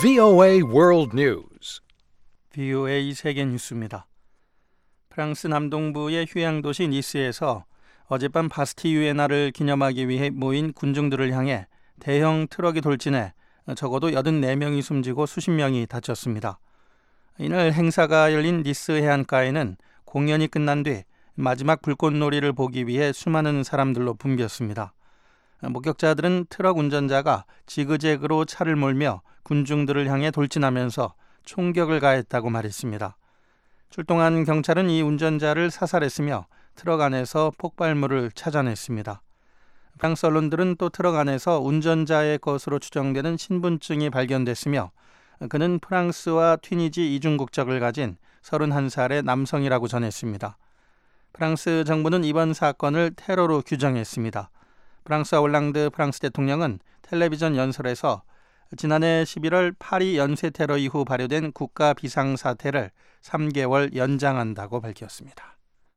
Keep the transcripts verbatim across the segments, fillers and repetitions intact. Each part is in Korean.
브이오에이 World News. 브이오에이 세계 뉴스입니다. 프랑스 남동부의 휴양도시 니스에서 어젯밤 바스티유의 날을 기념하기 위해 모인 군중들을 향해 대형 트럭이 돌진해 적어도 여든네 명이 숨지고 수십 명이 다쳤습니다. 이날 행사가 열린 니스 해안가에는 공연이 끝난 뒤 마지막 불꽃놀이를 보기 위해 수많은 사람들로 붐볐습니다. 목격자들은 트럭 운전자가 지그재그로 차를 몰며 군중들을 향해 돌진하면서 총격을 가했다고 말했습니다. 출동한 경찰은 이 운전자를 사살했으며 트럭 안에서 폭발물을 찾아냈습니다. 프랑스 언론들은 또 트럭 안에서 운전자의 것으로 추정되는 신분증이 발견됐으며 그는 프랑스와 튀니지 이중 국적을 가진 서른한 살의 남성이라고 전했습니다. 프랑스 정부는 이번 사건을 테러로 규정했습니다. 프랑스와 올랑드 프랑스 대통령은 텔레비전 연설에서 지난해 십일월 파리 연쇄 테러 이후 발효된 국가 비상사태를 삼 개월 연장한다고 밝혔습니다.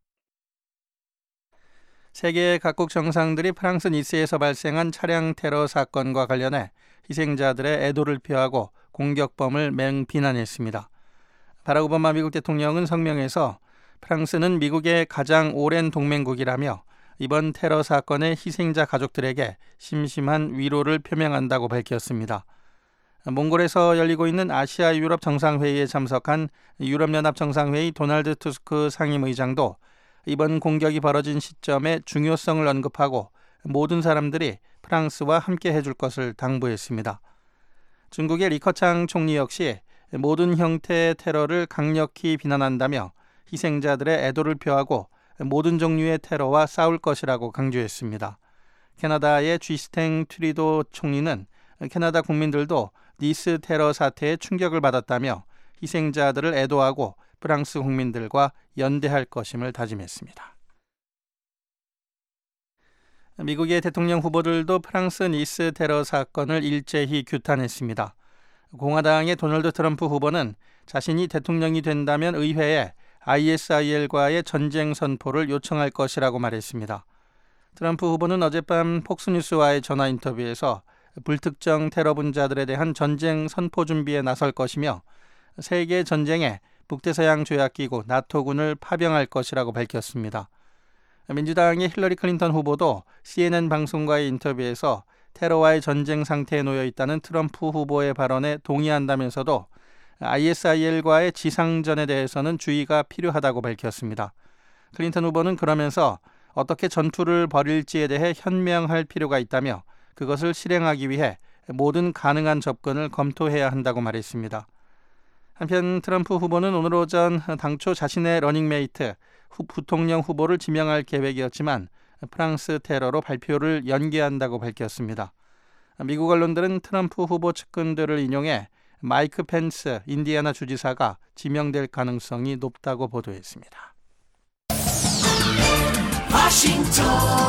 세계 각국 정상들이 프랑스 니스에서 발생한 차량 테러 사건과 관련해 희생자들의 애도를 표하고 공격범을 맹비난했습니다. 바락 오바마 미국 대통령은 성명에서 프랑스는 미국의 가장 오랜 동맹국이라며 이번 테러 사건의 희생자 가족들에게 심심한 위로를 표명한다고 밝혔습니다. 몽골에서 열리고 있는 아시아 유럽 정상회의에 참석한 유럽연합 정상회의 도널드 투스크 상임의장도 이번 공격이 벌어진 시점의 중요성을 언급하고 모든 사람들이 프랑스와 함께 해줄 것을 당부했습니다. 중국의 리커창 총리 역시 모든 형태의 테러를 강력히 비난한다며 희생자들의 애도를 표하고 모든 종류의 테러와 싸울 것이라고 강조했습니다. 캐나다의 쥐스탱 트리도 총리는 캐나다 국민들도 니스 테러 사태에 충격을 받았다며 희생자들을 애도하고 프랑스 국민들과 연대할 것임을 다짐했습니다. 미국의 대통령 후보들도 프랑스 니스 테러 사건을 일제히 규탄했습니다. 공화당의 도널드 트럼프 후보는 자신이 대통령이 된다면 의회에 아이에스아이엘과의 전쟁 선포를 요청할 것이라고 말했습니다. 트럼프 후보는 어젯밤 폭스뉴스와의 전화 인터뷰에서 불특정 테러 분자들에 대한 전쟁 선포 준비에 나설 것이며 세계 전쟁에 북대서양 조약기구 나토군을 파병할 것이라고 밝혔습니다. 민주당의 힐러리 클린턴 후보도 씨엔엔 방송과의 인터뷰에서 테러와의 전쟁 상태에 놓여 있다는 트럼프 후보의 발언에 동의한다면서도 아이에스아이엘과의 지상전에 대해서는 주의가 필요하다고 밝혔습니다. 클린턴 후보는 그러면서 어떻게 전투를 벌일지에 대해 현명할 필요가 있다며 그것을 실행하기 위해 모든 가능한 접근을 검토해야 한다고 말했습니다. 한편 트럼프 후보는 오늘 오전 당초 자신의 러닝메이트 부통령 후보를 지명할 계획이었지만 프랑스 테러로 발표를 연기한다고 밝혔습니다. 미국 언론들은 트럼프 후보 측근들을 인용해 마이크 펜스 인디애나 주지사가 지명될 가능성이 높다고 보도했습니다. 워싱턴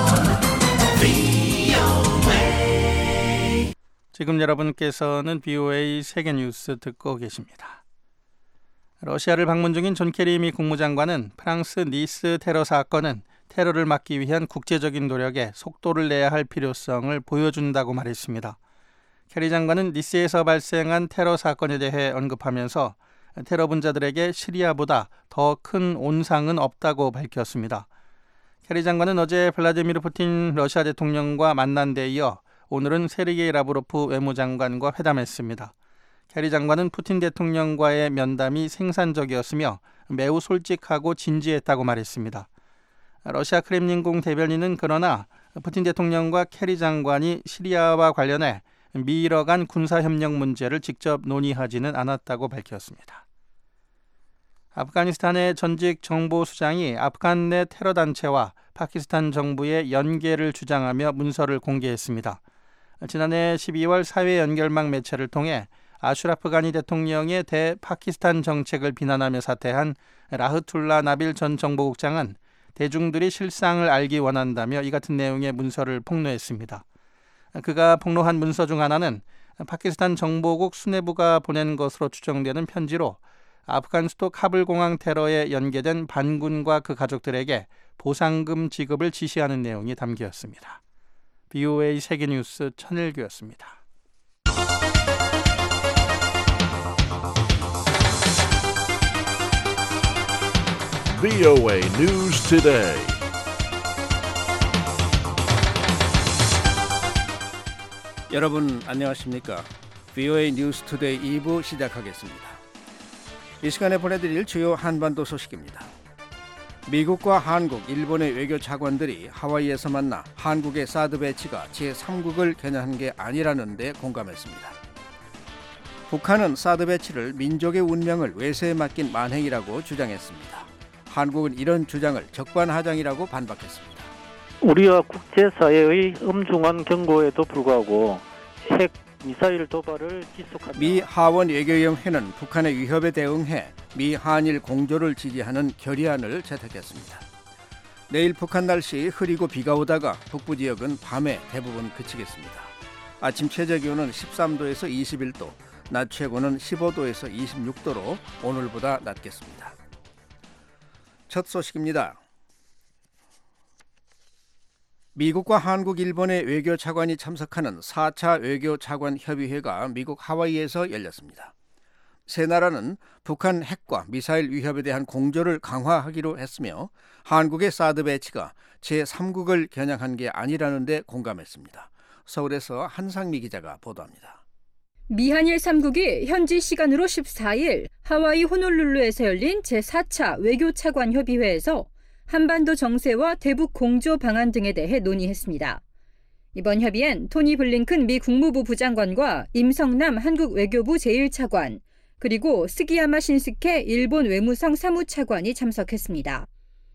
브이오에이. 지금 여러분께서는 브이오에이 세계뉴스 듣고 계십니다. 러시아를 방문 중인 존 케리 미 국무장관은 프랑스 니스 테러 사건은 테러를 막기 위한 국제적인 노력에 속도를 내야 할 필요성을 보여준다고 말했습니다. 케리 장관은 니스에서 발생한 테러 사건에 대해 언급하면서 테러 분자들에게 시리아보다 더 큰 온상은 없다고 밝혔습니다. 케리 장관은 어제 블라디미르 푸틴 러시아 대통령과 만난 데 이어 오늘은 세르게이 라브로프 외무장관과 회담했습니다. 케리 장관은 푸틴 대통령과의 면담이 생산적이었으며 매우 솔직하고 진지했다고 말했습니다. 러시아 크렘린궁 대변인은 그러나 푸틴 대통령과 케리 장관이 시리아와 관련해 미러 간 군사협력 문제를 직접 논의하지는 않았다고 밝혔습니다. 아프가니스탄의 전직 정보수장이 아프간 내 테러 단체와 파키스탄 정부의 연계를 주장하며 문서를 공개했습니다. 지난해 십이월 사회 연결망 매체를 통해 아슈라프 가니 대통령의 대파키스탄 정책을 비난하며 사퇴한 라흐툴라 나빌 전 정보국장은 대중들이 실상을 알기 원한다며 이 같은 내용의 문서를 폭로했습니다. 그가 폭로한 문서 중 하나는 파키스탄 정보국 수뇌부가 보낸 것으로 추정되는 편지로 아프간 수도 카불 공항 테러에 연계된 반군과 그 가족들에게 보상금 지급을 지시하는 내용이 담겨있습니다. 브이오에이 세계뉴스 천일규였습니다. 브이오에이 News Today. 여러분 안녕하십니까? 브이오에이 뉴스 투데이 이 부 시작하겠습니다. 이 시간에 보내드릴 주요 한반도 소식입니다. 미국과 한국, 일본의 외교 차관들이 하와이에서 만나 한국의 사드 배치가 제삼 국을 겨냥한 게 아니라는 데 공감했습니다. 북한은 사드 배치를 민족의 운명을 외세에 맡긴 만행이라고 주장했습니다. 한국은 이런 주장을 적반하장이라고 반박했습니다. 우리와 국제사회의 엄중한 경고에도 불구하고 핵 미사일 도발을 지속하며 미 하원 외교위원회는 북한의 위협에 대응해 미 한일 공조를 지지하는 결의안을 채택했습니다. 내일 북한 날씨 흐리고 비가 오다가 북부 지역은 밤에 대부분 그치겠습니다. 아침 최저 기온은 십삼 도에서 이십일 도, 낮 최고는 십오 도에서 이십육 도로 오늘보다 낮겠습니다. 첫 소식입니다. 미국과 한국, 일본의 외교 차관이 참석하는 사 차 외교 차관 협의회가 미국 하와이에서 열렸습니다. 세 나라는 북한 핵과 미사일 위협에 대한 공조를 강화하기로 했으며 한국의 사드 배치가 제삼 국을 겨냥한 게 아니라는 데 공감했습니다. 서울에서 한상미 기자가 보도합니다. 미한일 삼 국이 현지 시간으로 십사 일 하와이 호놀룰루에서 열린 제사 차 외교 차관 협의회에서 한반도 정세와 대북 공조 방안 등에 대해 논의했습니다. 이번 협의엔 토니 블링컨 미 국무부 부장관과 임성남 한국 외교부 제일 차관, 그리고 스기야마 신스케 일본 외무성 사무차관이 참석했습니다.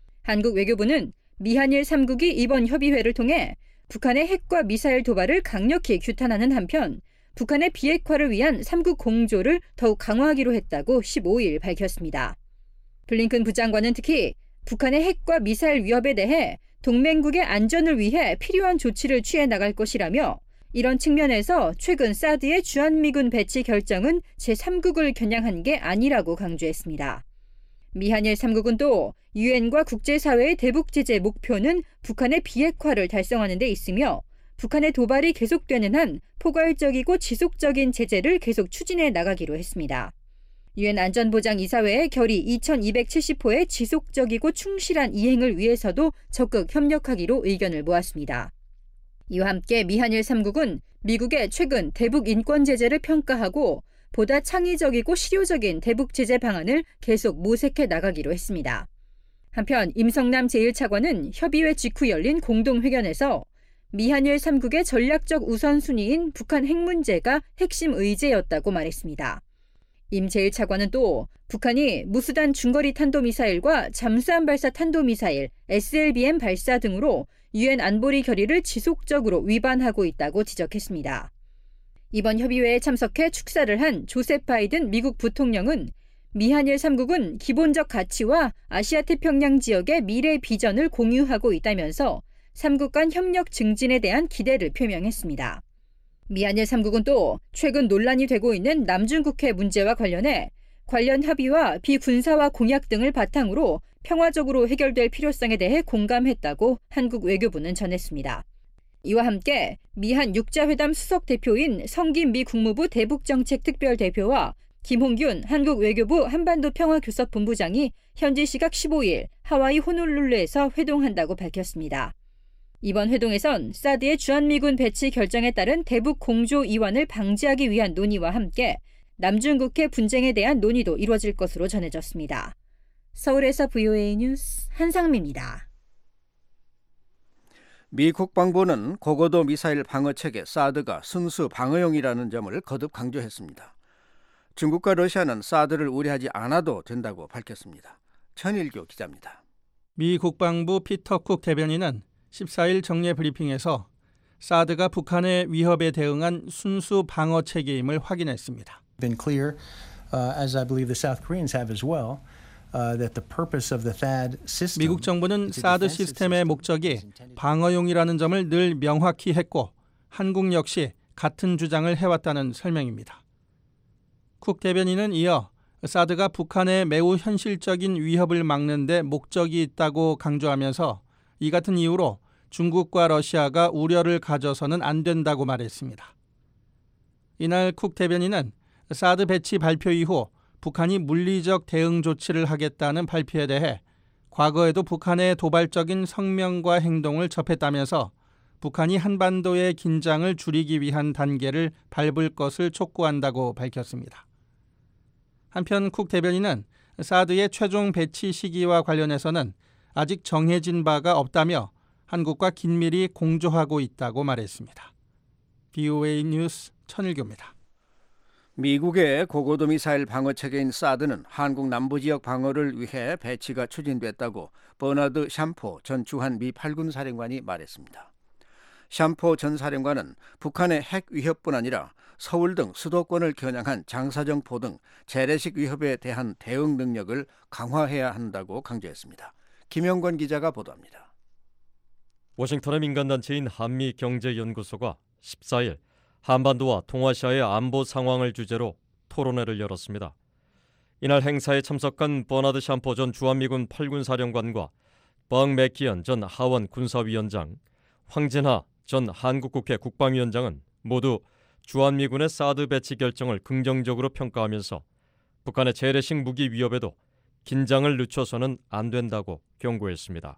한국 외교부는 미한일 삼 국이 이번 협의회를 통해 북한의 핵과 미사일 도발을 강력히 규탄하는 한편 북한의 비핵화를 위한 삼 국 공조를 더욱 강화하기로 했다고 십오 일 밝혔습니다. 블링컨 부장관은 특히 북한의 핵과 미사일 위협에 대해 동맹국의 안전을 위해 필요한 조치를 취해 나갈 것이라며 이런 측면에서 최근 사드의 주한미군 배치 결정은 제삼 국을 겨냥한 게 아니라고 강조했습니다. 미한일 삼 국은 또 유엔과 국제사회의 대북 제재 목표는 북한의 비핵화를 달성하는 데 있으며 북한의 도발이 계속되는 한 포괄적이고 지속적인 제재를 계속 추진해 나가기로 했습니다. 유엔 안전보장이사회의 결의 이천이백칠십 호의 지속적이고 충실한 이행을 위해서도 적극 협력하기로 의견을 모았습니다. 이와 함께 미한일 삼 국은 미국의 최근 대북 인권 제재를 평가하고 보다 창의적이고 실효적인 대북 제재 방안을 계속 모색해 나가기로 했습니다. 한편 임성남 제일 차관은 협의회 직후 열린 공동회견에서 미한일 삼 국의 전략적 우선순위인 북한 핵 문제가 핵심 의제였다고 말했습니다. 임 제일 차관은 또 북한이 무수단 중거리 탄도미사일과 잠수함 발사 탄도미사일, 에스엘비엠 발사 등으로 유엔 안보리 결의를 지속적으로 위반하고 있다고 지적했습니다. 이번 협의회에 참석해 축사를 한 조셉 바이든 미국 부통령은 미한일 삼 국은 기본적 가치와 아시아 태평양 지역의 미래 비전을 공유하고 있다면서 삼 국 간 협력 증진에 대한 기대를 표명했습니다. 미한일 삼 국은 또 최근 논란이 되고 있는 남중국해 문제와 관련해 관련 합의와 비군사화 공약 등을 바탕으로 평화적으로 해결될 필요성에 대해 공감했다고 한국 외교부는 전했습니다. 이와 함께 미한 육자회담 수석 대표인 성김 미 국무부 대북정책특별대표와 김홍균 한국 외교부 한반도 평화교섭본부장이 현지 시각 십오 일 하와이 호놀룰루에서 회동한다고 밝혔습니다. 이번 회동에선 사드의 주한미군 배치 결정에 따른 대북 공조 이완을 방지하기 위한 논의와 함께 남중국해 분쟁에 대한 논의도 이루어질 것으로 전해졌습니다. 서울에서 브이오에이 뉴스 한상미입니다. 미 국방부는 고고도 미사일 방어체계 사드가 순수 방어용이라는 점을 거듭 강조했습니다. 중국과 러시아는 사드를 우려하지 않아도 된다고 밝혔습니다. 천일교 기자입니다. 미 국방부 피터 쿡 대변인은 십사 일 정례 브리핑에서 사드가 북한의 위협에 대응한 순수 방어 체계임을 확인했습니다. Been clear, uh, as I believe the South Koreans have as well, uh, that the purpose of the T H A D system. 미국 정부는 사드 시스템의 목적이 방어용이라는 점을 늘 명확히 했고 한국 역시 같은 주장을 해왔다는 설명입니다. 쿡 대변인은 이어 사드가 북한의 매우 현실적인 위협을 막는 데 목적이 있다고 강조하면서 이 같은 이유로 중국과 러시아가 우려를 가져서는 안 된다고 말했습니다. 이날 쿡 대변인은 사드 배치 발표 이후 북한이 물리적 대응 조치를 하겠다는 발표에 대해 과거에도 북한의 도발적인 성명과 행동을 접했다면서 북한이 한반도의 긴장을 줄이기 위한 단계를 밟을 것을 촉구한다고 밝혔습니다. 한편 쿡 대변인은 사드의 최종 배치 시기와 관련해서는 아직 정해진 바가 없다며 한국과 긴밀히 공조하고 있다고 말했습니다. 브이오에이 뉴스 천일교입니다. 미국의 고고도 미사일 방어 체계인 사드는 한국 남부 지역 방어를 위해 배치가 추진됐다고 버나드 샴포 전 주한 미 팔군 사령관이 말했습니다. 샴포 전 사령관은 북한의 핵 위협뿐 아니라 서울 등 수도권을 겨냥한 장사정포 등 재래식 위협에 대한 대응 능력을 강화해야 한다고 강조했습니다. 김영권 기자가 보도합니다. 워싱턴의 민간단체인 한미경제연구소가 십사일 한반도와 동아시아의 안보 상황을 주제로 토론회를 열었습니다. 이날 행사에 참석한 버나드 샴포 전 주한미군 팔군 사령관과 벙 맥키언 전 하원 군사위원장, 황진하 전 한국국회 국방위원장은 모두 주한미군의 사드 배치 결정을 긍정적으로 평가하면서 북한의 재래식 무기 위협에도 긴장을 늦춰서는 안 된다고 경고했습니다.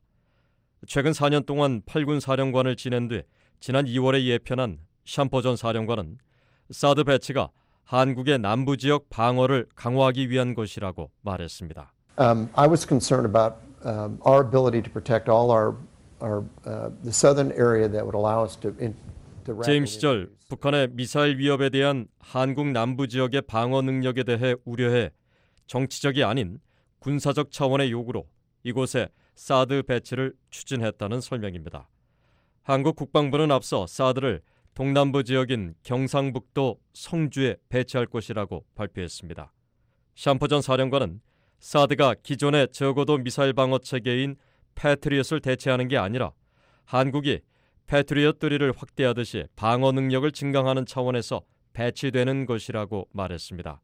최근 사 년 동안 팔군 사령관을 지낸 뒤 지난 이월에 예편한 샴포 전 사령관은 사드 배치가 한국의 남부 지역 방어를 강화하기 위한 것이라고 말했습니다. Um, I was concerned about um, our ability to protect all our, our uh, the southern area that would allow us to. In, to 재임 시절 북한의 미사일 위협에 대한 한국 남부 지역의 방어 능력에 대해 우려해 정치적이 아닌 군사적 차원의 요구로 이곳에 사드 배치를 추진했다는 설명입니다. 한국 국방부는 앞서 사드를 동남부 지역인 경상북도 성주에 배치할 것이라고 발표했습니다. 샴포 전 사령관은 사드가 기존의 저고도 미사일 방어 체계인 패트리엇을 대체하는 게 아니라 한국이 패트리엇 쓰리를 확대하듯이 방어 능력을 증강하는 차원에서 배치되는 것이라고 말했습니다.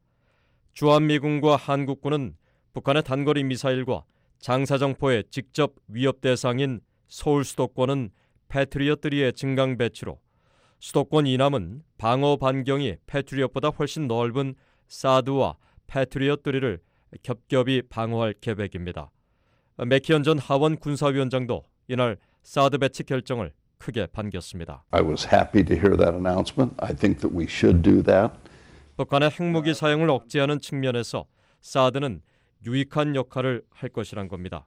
주한미군과 한국군은 북한의 단거리 미사일과 장사정포의 직접 위협 대상인 서울 수도권은 패트리엇 쓰리의 증강 배치로 수도권 이남은 방어 반경이 패트리엇보다 훨씬 넓은 사드와 패트리엇 쓰리를 겹겹이 방어할 계획입니다. 맥키언 전 하원 군사위원장도 이날 사드 배치 결정을 크게 반겼습니다. I was happy to hear that announcement. I think that we should do that. 북한의 핵무기 사용을 억제하는 측면에서 사드는 유익한 역할을 할 것이란 겁니다.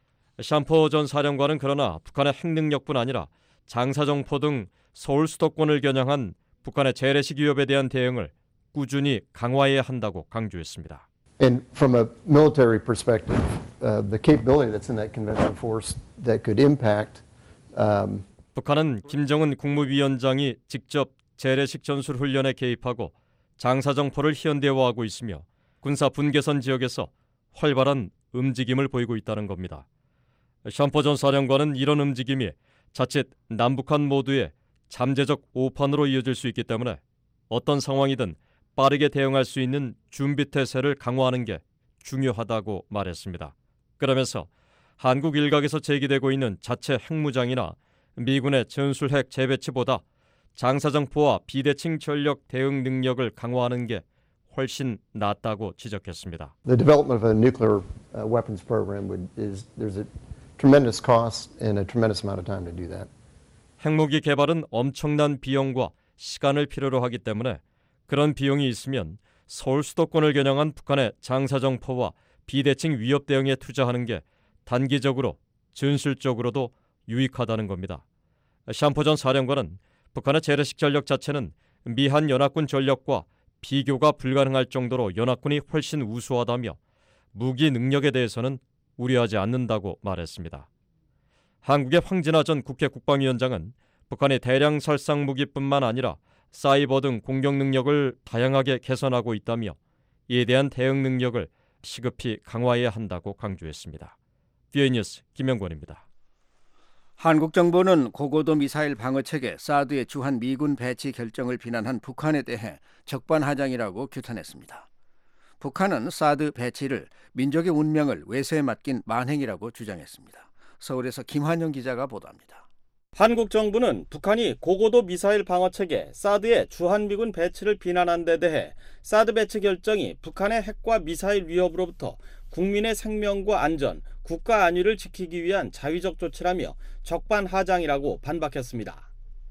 샴포 전 사령관은 그러나 북한의 핵 능력뿐 아니라 장사정포 등 서울 수도권을 겨냥한 북한의 재래식 위협에 대한 대응을 꾸준히 강화해야 한다고 강조했습니다. And from a military perspective, uh, the capability that's in that conventional force that could impact. Um, 북한은 김정은 국무위원장이 직접 재래식 전술 훈련에 개입하고 장사정포를 현대화하고 있으며 군사 분계선 지역에서 활발한 움직임을 보이고 있다는 겁니다. 샴포 전 사령관은 이런 움직임이 자칫 남북한 모두의 잠재적 오판으로 이어질 수 있기 때문에 어떤 상황이든 빠르게 대응할 수 있는 준비태세를 강화하는 게 중요하다고 말했습니다. 그러면서 한국 일각에서 제기되고 있는 자체 핵무장이나 미군의 전술핵 재배치보다 장사정포와 비대칭 전력 대응 능력을 강화하는 게 훨씬 낫다고 지적했습니다. The development of a nuclear uh, weapons program would, is there's a tremendous cost and a tremendous amount of time to do that. 핵무기 개발은 엄청난 비용과 시간을 필요로 하기 때문에 그런 비용이 있으면 서울 수도권을 겨냥한 북한의 장사정포와 비대칭 위협 대응에 투자하는 게 단기적으로 전술적으로도 유익하다는 겁니다. 샴포 전 사령관은 북한의 재래식 전력 자체는 미한 연합군 전력과 비교가 불가능할 정도로 연합군이 훨씬 우수하다며 무기 능력에 대해서는 우려하지 않는다고 말했습니다. 한국의 황진하 전 국회 국방위원장은 북한이 대량 살상 무기뿐만 아니라 사이버 등 공격 능력을 다양하게 개선하고 있다며 이에 대한 대응 능력을 시급히 강화해야 한다고 강조했습니다. 브이오에이 뉴스 김영권입니다. 한국 정부는 고고도 미사일 방어체계 사드의 주한 미군 배치 결정을 비난한 북한에 대해 적반하장이라고 규탄했습니다. 북한은 사드 배치를 민족의 운명을 외세에 맡긴 만행이라고 주장했습니다. 서울에서 김환영 기자가 보도합니다. 한국 정부는 북한이 고고도 미사일 방어체계 사드의 주한미군 배치를 비난한 데 대해 사드 배치 결정이 북한의 핵과 미사일 위협으로부터 국민의 생명과 안전, 국가 안위를 지키기 위한 자위적 조치라며 적반하장이라고 반박했습니다.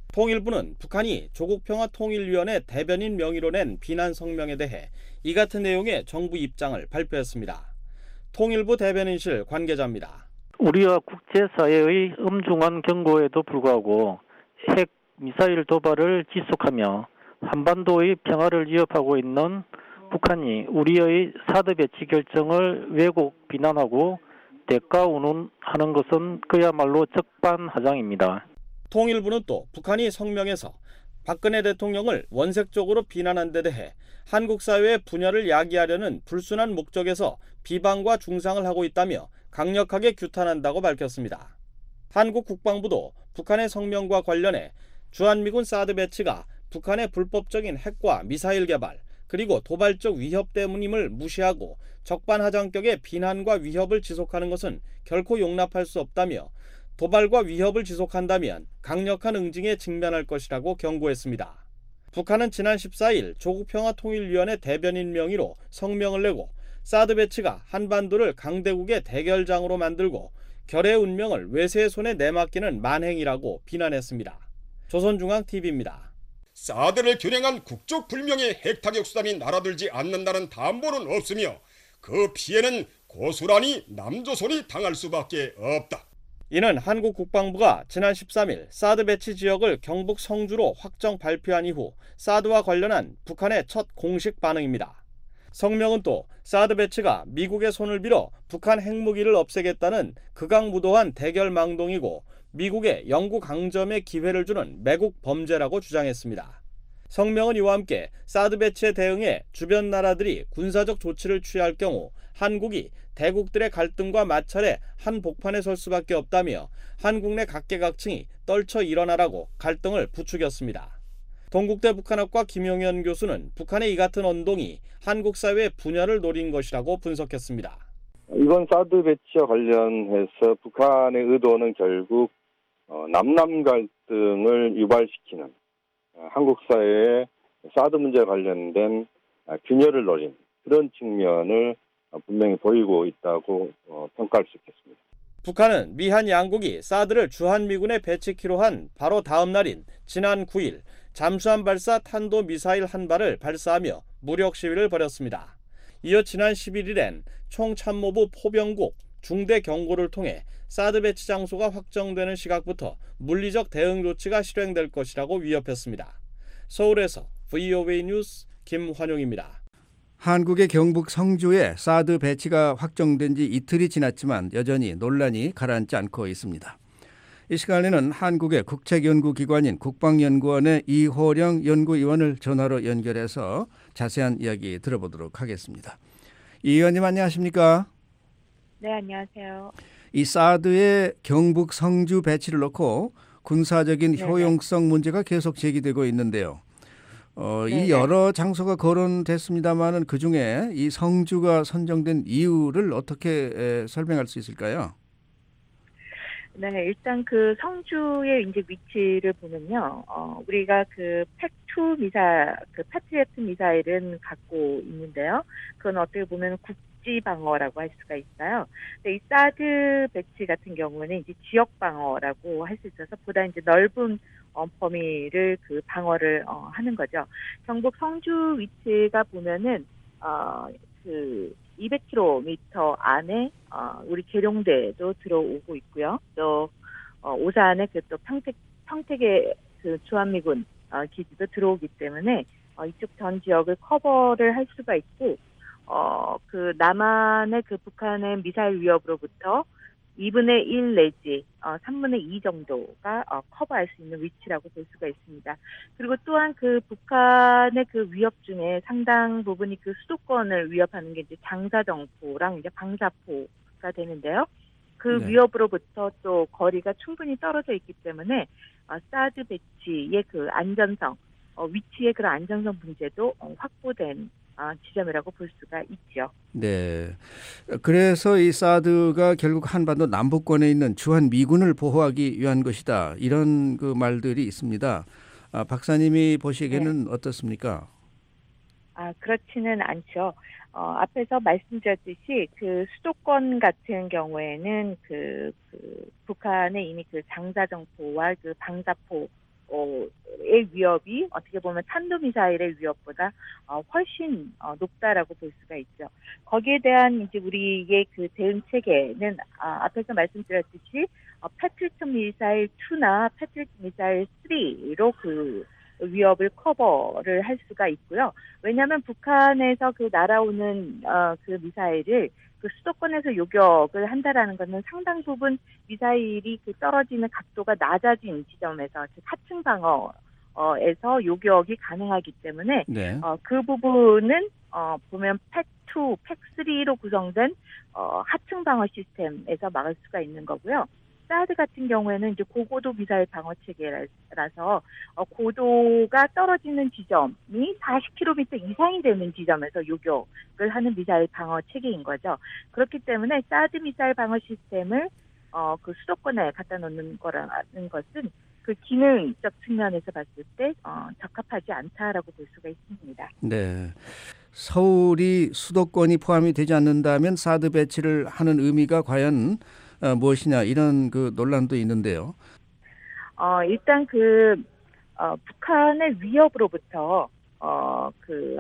통일부는 북한이 조국평화통일위원회 대변인 명의로 낸 비난 성명에 대해 이 같은 내용의 정부 입장을 발표했습니다. 통일부 대변인실 관계자입니다. 우리와 국제사회의 엄중한 경고에도 불구하고 핵 미사일 도발을 지속하며 한반도의 평화를 위협하고 있는 북한이 우리의 사드 배치 결정을 왜곡 비난하고 대가 운운하는 것은 그야말로 적반하장입니다. 통일부는 또 북한이 성명에서 박근혜 대통령을 원색적으로 비난한 데 대해 한국 사회의 분열을 야기하려는 불순한 목적에서 비방과 중상을 하고 있다며 강력하게 규탄한다고 밝혔습니다. 한국 국방부도 북한의 성명과 관련해 주한미군 사드 배치가 북한의 불법적인 핵과 미사일 개발 그리고 도발적 위협 때문임을 무시하고 적반하장격의 비난과 위협을 지속하는 것은 결코 용납할 수 없다며 도발과 위협을 지속한다면 강력한 응징에 직면할 것이라고 경고했습니다. 북한은 지난 십사일 조국평화통일위원회 대변인 명의로 성명을 내고 사드 배치가 한반도를 강대국의 대결장으로 만들고 결의 운명을 외세의 손에 내맡기는 만행이라고 비난했습니다. 조선중앙티비입니다. 사드를 겨냥한 국적 불명의 핵타격 수단이 날아들지 않는다는 담보는 없으며 그 피해는 고스란히 남조선이 당할 수밖에 없다. 이는 한국 국방부가 지난 십삼일 사드 배치 지역을 경북 성주로 확정 발표한 이후 사드와 관련한 북한의 첫 공식 반응입니다. 성명은 또 사드 배치가 미국의 손을 빌어 북한 핵무기를 없애겠다는 극악무도한 대결망동이고 미국의 영구 강점의 기회를 주는 매국 범죄라고 주장했습니다. 성명은 이와 함께 사드 배치에 대응해 주변 나라들이 군사적 조치를 취할 경우 한국이 대국들의 갈등과 마찰에 한 복판에 설 수밖에 없다며 한국 내 각계각층이 떨쳐 일어나라고 갈등을 부추겼습니다. 동국대 북한학과 김용현 교수는 북한의 이 같은 언동이 한국 사회의 분열을 노린 것이라고 분석했습니다. 이번 사드 배치와 관련해서 북한의 의도는 결국 남남 갈등을 유발시키는 한국 사회의 사드 문제와 관련된 균열을 노린 그런 측면을 분명히 보이고 있다고 평가할 수 있겠습니다. 북한은 미한 양국이 사드를 주한미군에 배치키로 한 바로 다음 날인 지난 구일 잠수함 발사 탄도미사일 한 발을 발사하며 무력 시위를 벌였습니다. 이어 지난 십일일엔 총참모부 포병국 중대 경고를 통해 사드 배치 장소가 확정되는 시각부터 물리적 대응 조치가 실행될 것이라고 위협했습니다. 서울에서 브이오에이 뉴스 김환용입니다. 한국의 경북 성주에 사드 배치가 확정된 지 이틀이 지났지만 여전히 논란이 가라앉지 않고 있습니다. 이 시간에는 한국의 국책연구기관인 국방연구원의 이호령 연구위원을 전화로 연결해서 자세한 이야기 들어보도록 하겠습니다. 이 의원님 안녕하십니까? 네, 안녕하세요. 이 사드의 경북 성주 배치를 놓고 군사적인 네네. 효용성 문제가 계속 제기되고 있는데요. 어, 이 여러 장소가 거론됐습니다만은 그 중에 이 성주가 선정된 이유를 어떻게 에, 설명할 수 있을까요? 네, 일단 그 성주의 이제 위치를 보면요, 어, 우리가 그 팩투 미사, 그 파트리어트 미사일은 갖고 있는데요. 그건 어떻게 보면 국지 방어라고 할 수가 있어요. 근데 이 사드 배치 같은 경우는 이제 지역 방어라고 할 수 있어서 보다 이제 넓은 어, 범위를 그 방어를 어, 하는 거죠. 경북 성주 위치가 보면은 어, 그 이백 킬로미터 안에 어, 우리 계룡대도 들어오고 있고요. 또 어, 오산에 그 또 평택 평택의 그 주한미군 어, 기지도 들어오기 때문에 어, 이쪽 전 지역을 커버를 할 수가 있고, 어, 그 남한의 그 북한의 미사일 위협으로부터 이분의 일 내지 어, 삼분의 이 정도가 어, 커버할 수 있는 위치라고 볼 수가 있습니다. 그리고 또한 그 북한의 그 위협 중에 상당 부분이 그 수도권을 위협하는 게 이제 장사정포랑 이제 방사포가 되는데요. 그 네. 위협으로부터 또 거리가 충분히 떨어져 있기 때문에 어, 사드 배치의 그 안전성, 어, 위치의 그런 안전성 문제도 어, 확보된 지점이라고 볼 수가 있죠. 네. 그래서 이 사드가 결국 한반도 남북권에 있는 주한 미군을 보호하기 위한 것이다. 이런 그 말들이 있습니다. 아, 박사님이 보시기에는 네. 어떻습니까? 아, 그렇지는 않죠. 어, 앞에서 말씀드렸듯이 그 수도권 같은 경우에는 그, 그 북한의 이미 그 장사정포와 그 방사포 의 위협이 어떻게 보면 탄도미사일의 위협보다 어, 훨씬 어, 높다라고 볼 수가 있죠. 거기에 대한 이제 우리의 그 대응 체계는 아, 앞에서 말씀드렸듯이 어, 패트리어트 미사일 이나 패트리어트 미사일 삼으로 그 위협을 커버를 할 수가 있고요. 왜냐하면 북한에서 그 날아오는 어, 그 미사일을 그 수도권에서 요격을 한다라는 것은 상당 부분 미사일이 그 떨어지는 각도가 낮아진 지점에서 즉 하층 방어에서 요격이 가능하기 때문에 네. 어, 그 부분은 어, 보면 팩 투, 팩 쓰리로 구성된 어, 하층 방어 시스템에서 막을 수가 있는 거고요. 사드 같은 경우에는 이제 고고도 미사일 방어 체계라서 어, 고도가 떨어지는 지점이 사십 킬로미터 이상이 되는 지점에서 요격을 하는 미사일 방어 체계인 거죠. 그렇기 때문에 사드 미사일 방어 시스템을 어, 그 수도권에 갖다 놓는 거라는 것은 그 기능적 측면에서 봤을 때 어, 적합하지 않다라고 볼 수가 있습니다. 네. 서울이 수도권이 포함이 되지 않는다면 사드 배치를 하는 의미가 과연 어, 무엇이냐 이런 그 논란도 있는데요. 어, 일단 그 어, 북한의 위협으로부터 어, 그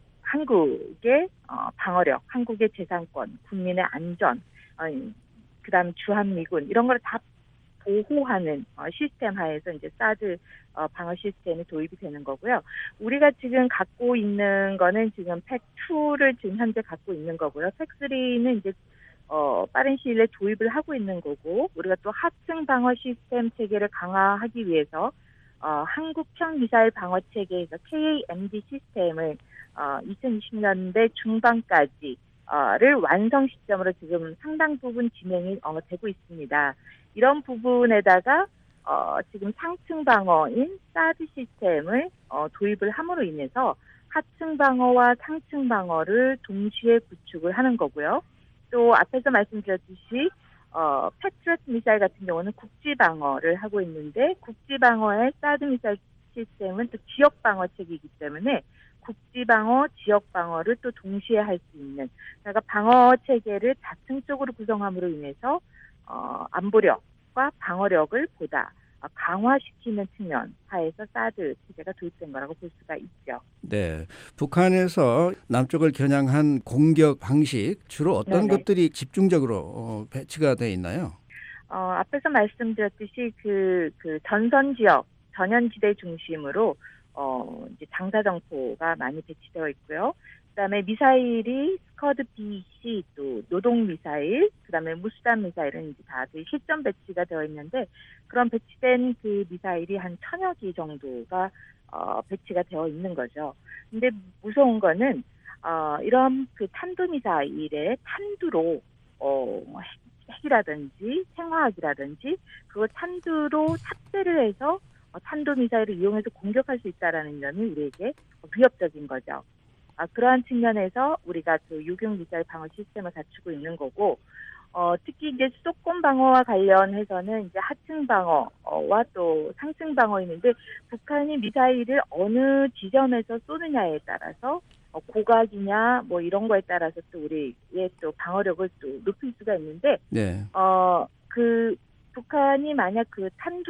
한국의 어, 방어력, 한국의 재산권, 국민의 안전, 어, 그다음 주한미군 이런 걸 다 보호하는 어, 시스템 하에서 이제 사드 어, 방어 시스템이 도입이 되는 거고요. 우리가 지금 갖고 있는 거는 지금 팩 투를 지금 현재 갖고 있는 거고요. 팩 쓰리는 이제 어, 빠른 시일 내에 도입을 하고 있는 거고, 우리가 또 하층 방어 시스템 체계를 강화하기 위해서, 어, 한국형 미사일 방어 체계에서 케이엠디 시스템을, 어, 이천이십 년대 중반까지, 어,를 완성 시점으로 지금 상당 부분 진행이, 어, 되고 있습니다. 이런 부분에다가, 어, 지금 상층 방어인 사드 시스템을, 어, 도입을 함으로 인해서 하층 방어와 상층 방어를 동시에 구축을 하는 거고요. 또 앞에서 말씀드렸듯이 어, 패트리어트 미사일 같은 경우는 국지 방어를 하고 있는데 국지 방어의 사드 미사일 시스템은 또 지역 방어 체계이기 때문에 국지 방어, 지역 방어를 또 동시에 할 수 있는 그러니까 방어 체계를 다층적으로 구성함으로 인해서 어, 안보력과 방어력을 보다 강화시키는 측면 하에서 사드 체제가 도입된 거라고 볼 수가 있죠. 네, 북한에서 남쪽을 겨냥한 공격 방식 주로 어떤 네네. 것들이 집중적으로 어, 배치가 돼 있나요? 어, 앞에서 말씀드렸듯이 그, 그 전선 지역, 전현지대 중심으로 어, 이제 장사정포가 많이 배치되어 있고요. 그다음에 미사일이 스커드 비 씨 또 노동 미사일, 그다음에 무수단 미사일은 이제 다들 실전 배치가 되어 있는데 그런 배치된 그 미사일이 한 천여 기 정도가 어, 배치가 되어 있는 거죠. 근데 무서운 거는 어, 이런 그 탄도 미사일의 탄두로 어, 핵이라든지 생화학이라든지 그걸 탄두로 탑재를 해서 어, 탄도 미사일을 이용해서 공격할 수 있다라는 면이 우리에게 위협적인 거죠. 아, 그러한 측면에서 우리가 그 요격 미사일 방어 시스템을 갖추고 있는 거고, 어, 특히 이제 수도권 방어와 관련해서는 이제 하층 방어와 또 상층 방어 있는데, 북한이 미사일을 어느 지점에서 쏘느냐에 따라서, 어, 고각이냐, 뭐 이런 거에 따라서 또 우리의 또 방어력을 또 높일 수가 있는데, 네. 어, 그, 북한이 만약 그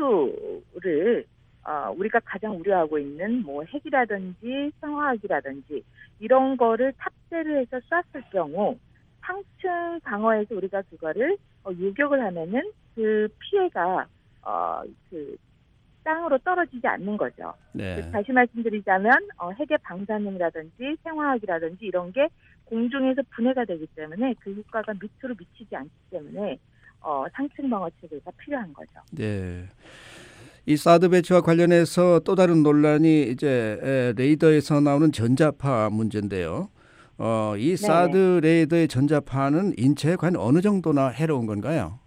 탄두를 어, 우리가 가장 우려하고 있는 뭐 핵이라든지 생화학이라든지 이런 거를 탑재를 해서 쐈을 경우 상층 방어에서 우리가 그거를 어, 요격을 하면은 그 피해가 어, 그 땅으로 떨어지지 않는 거죠. 네. 다시 말씀드리자면 어, 핵의 방사능이라든지 생화학이라든지 이런 게 공중에서 분해가 되기 때문에 그 효과가 밑으로 미치지 않기 때문에 어, 상층 방어 체계가 필요한 거죠. 네. 이 사드 배치와 관련해서 또 다른 논란이 이제 레이더에서 나오는 전자파 문제인데요. 어, 이 사드 레이더의 전자파는 인체에 과연 어느 정도나 해로운 건가요?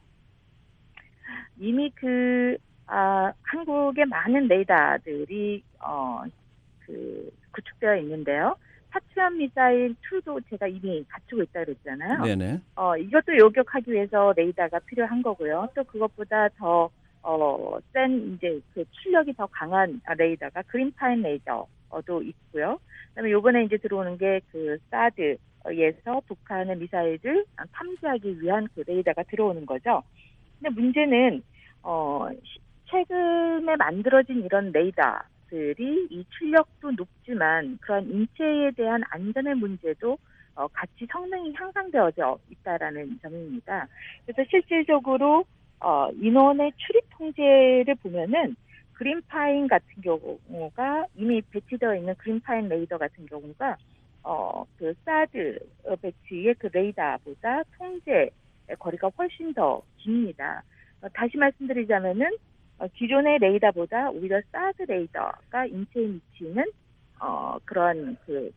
이미 그 아, 한국의 많은 레이더들이 어, 그 구축되어 있는데요. 파트리엇 미사일 이도 제가 이미 갖추고 있다고 그랬잖아요. 네네. 어, 이것도 요격하기 위해서 레이더가 필요한 거고요. 또 그것보다 더 어, 센 이제 그 출력이 더 강한 레이더가 그린파인 레이더도 있고요. 그다음에 요번에 이제 들어오는 게 그 사드에서 북한의 미사일을 탐지하기 위한 그 레이더가 들어오는 거죠. 근데 문제는 어, 최근에 만들어진 이런 레이더들이 이 출력도 높지만 그런 인체에 대한 안전의 문제도 어, 같이 성능이 향상되어져 있다라는 점입니다. 그래서 실질적으로 어, 인원의 출입 통제를 보면은 그린파인 같은 경우가 이미 배치되어 있는 그린파인 레이더 같은 경우가 어, 그 사드 배치의 그 레이더보다 통제 거리가 훨씬 더 깁니다. 어, 다시 말씀드리자면은 어, 기존의 레이더보다 오히려 사드 레이더가 인체에 미치는 어, 그런 그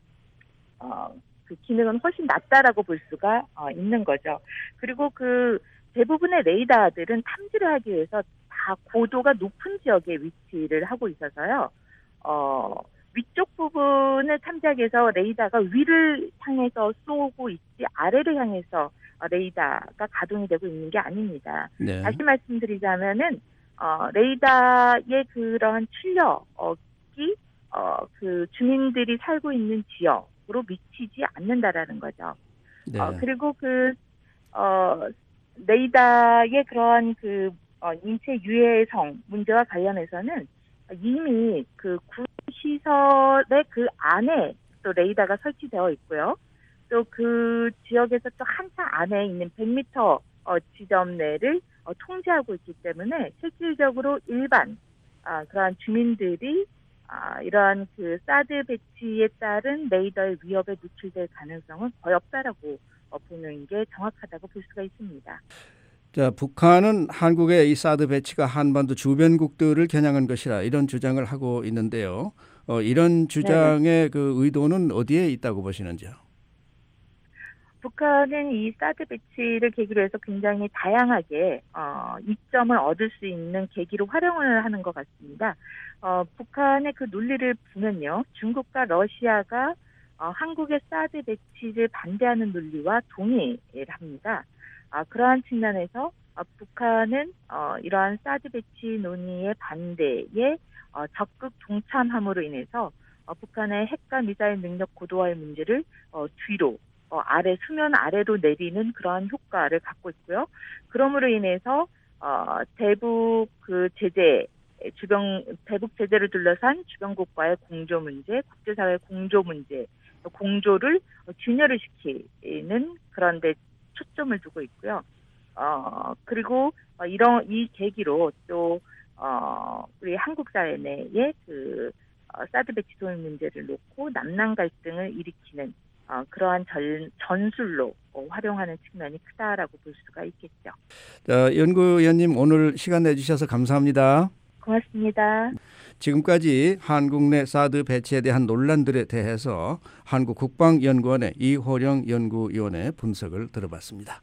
어, 그 기능은 훨씬 낮다라고 볼 수가 어, 있는 거죠. 그리고 그 대부분의 레이더들은 탐지를 하기 위해서 다 고도가 높은 지역에 위치를 하고 있어서요. 어, 위쪽 부분을 탐지하기 위해서 레이더가 위를 향해서 쏘고 있지 아래를 향해서 레이더가 가동이 되고 있는 게 아닙니다. 네. 다시 말씀드리자면은 어, 레이더의 그런 출력이 어, 그 주민들이 살고 있는 지역으로 미치지 않는다라는 거죠. 네. 어, 그리고 그 어, 레이더의 그런 그 어, 인체 유해성 문제와 관련해서는 이미 그 군 시설의 그 안에 또 레이더가 설치되어 있고요. 또 그 지역에서 또 한참 안에 있는 백 미터 어, 지점 내를 어, 통제하고 있기 때문에 실질적으로 일반 아, 그런 주민들이 아, 이러한 그 사드 배치에 따른 레이더의 위협에 노출될 가능성은 거의 없다라고 어, 보는 게 정확하다고 볼 수가 있습니다. 자, 북한은 한국의 이 사드 배치가 한반도 주변국들을 겨냥한 것이라 이런 주장을 하고 있는데요. 어, 이런 주장의 네네. 그 의도는 어디에 있다고 보시는지요? 북한은 이 사드 배치를 계기로 해서 굉장히 다양하게 어, 이점을 얻을 수 있는 계기로 활용을 하는 것 같습니다. 어, 북한의 그 논리를 보면요, 중국과 러시아가 어, 한국의 사드 배치를 반대하는 논리와 동의를 합니다. 아, 그러한 측면에서 어, 북한은 어, 이러한 사드 배치 논의의 반대에 어, 적극 동참함으로 인해서 어, 북한의 핵과 미사일 능력 고도화의 문제를 어, 뒤로 어, 아래 수면 아래로 내리는 그러한 효과를 갖고 있고요. 그러므로 인해서 어, 대북 그 제재 주변 대북 제재를 둘러싼 주변국과의 공조 문제, 국제사회 공조 문제, 공조를 진열을 시키는 그런 데 초점을 두고 있고요. 어, 그리고 이런 이 계기로 또 어, 우리 한국 사회 내에 그 어, 사드 배치 도입 문제를 놓고 남남 갈등을 일으키는 어, 그러한 전, 전술로 어, 활용하는 측면이 크다라고 볼 수가 있겠죠. 자, 연구위원님 오늘 시간 내주셔서 감사합니다. 고맙습니다. 지금까지 한국 내 사드 배치에 대한 논란들에 대해서 한국국방연구원의 이호령 연구위원의 분석을 들어봤습니다.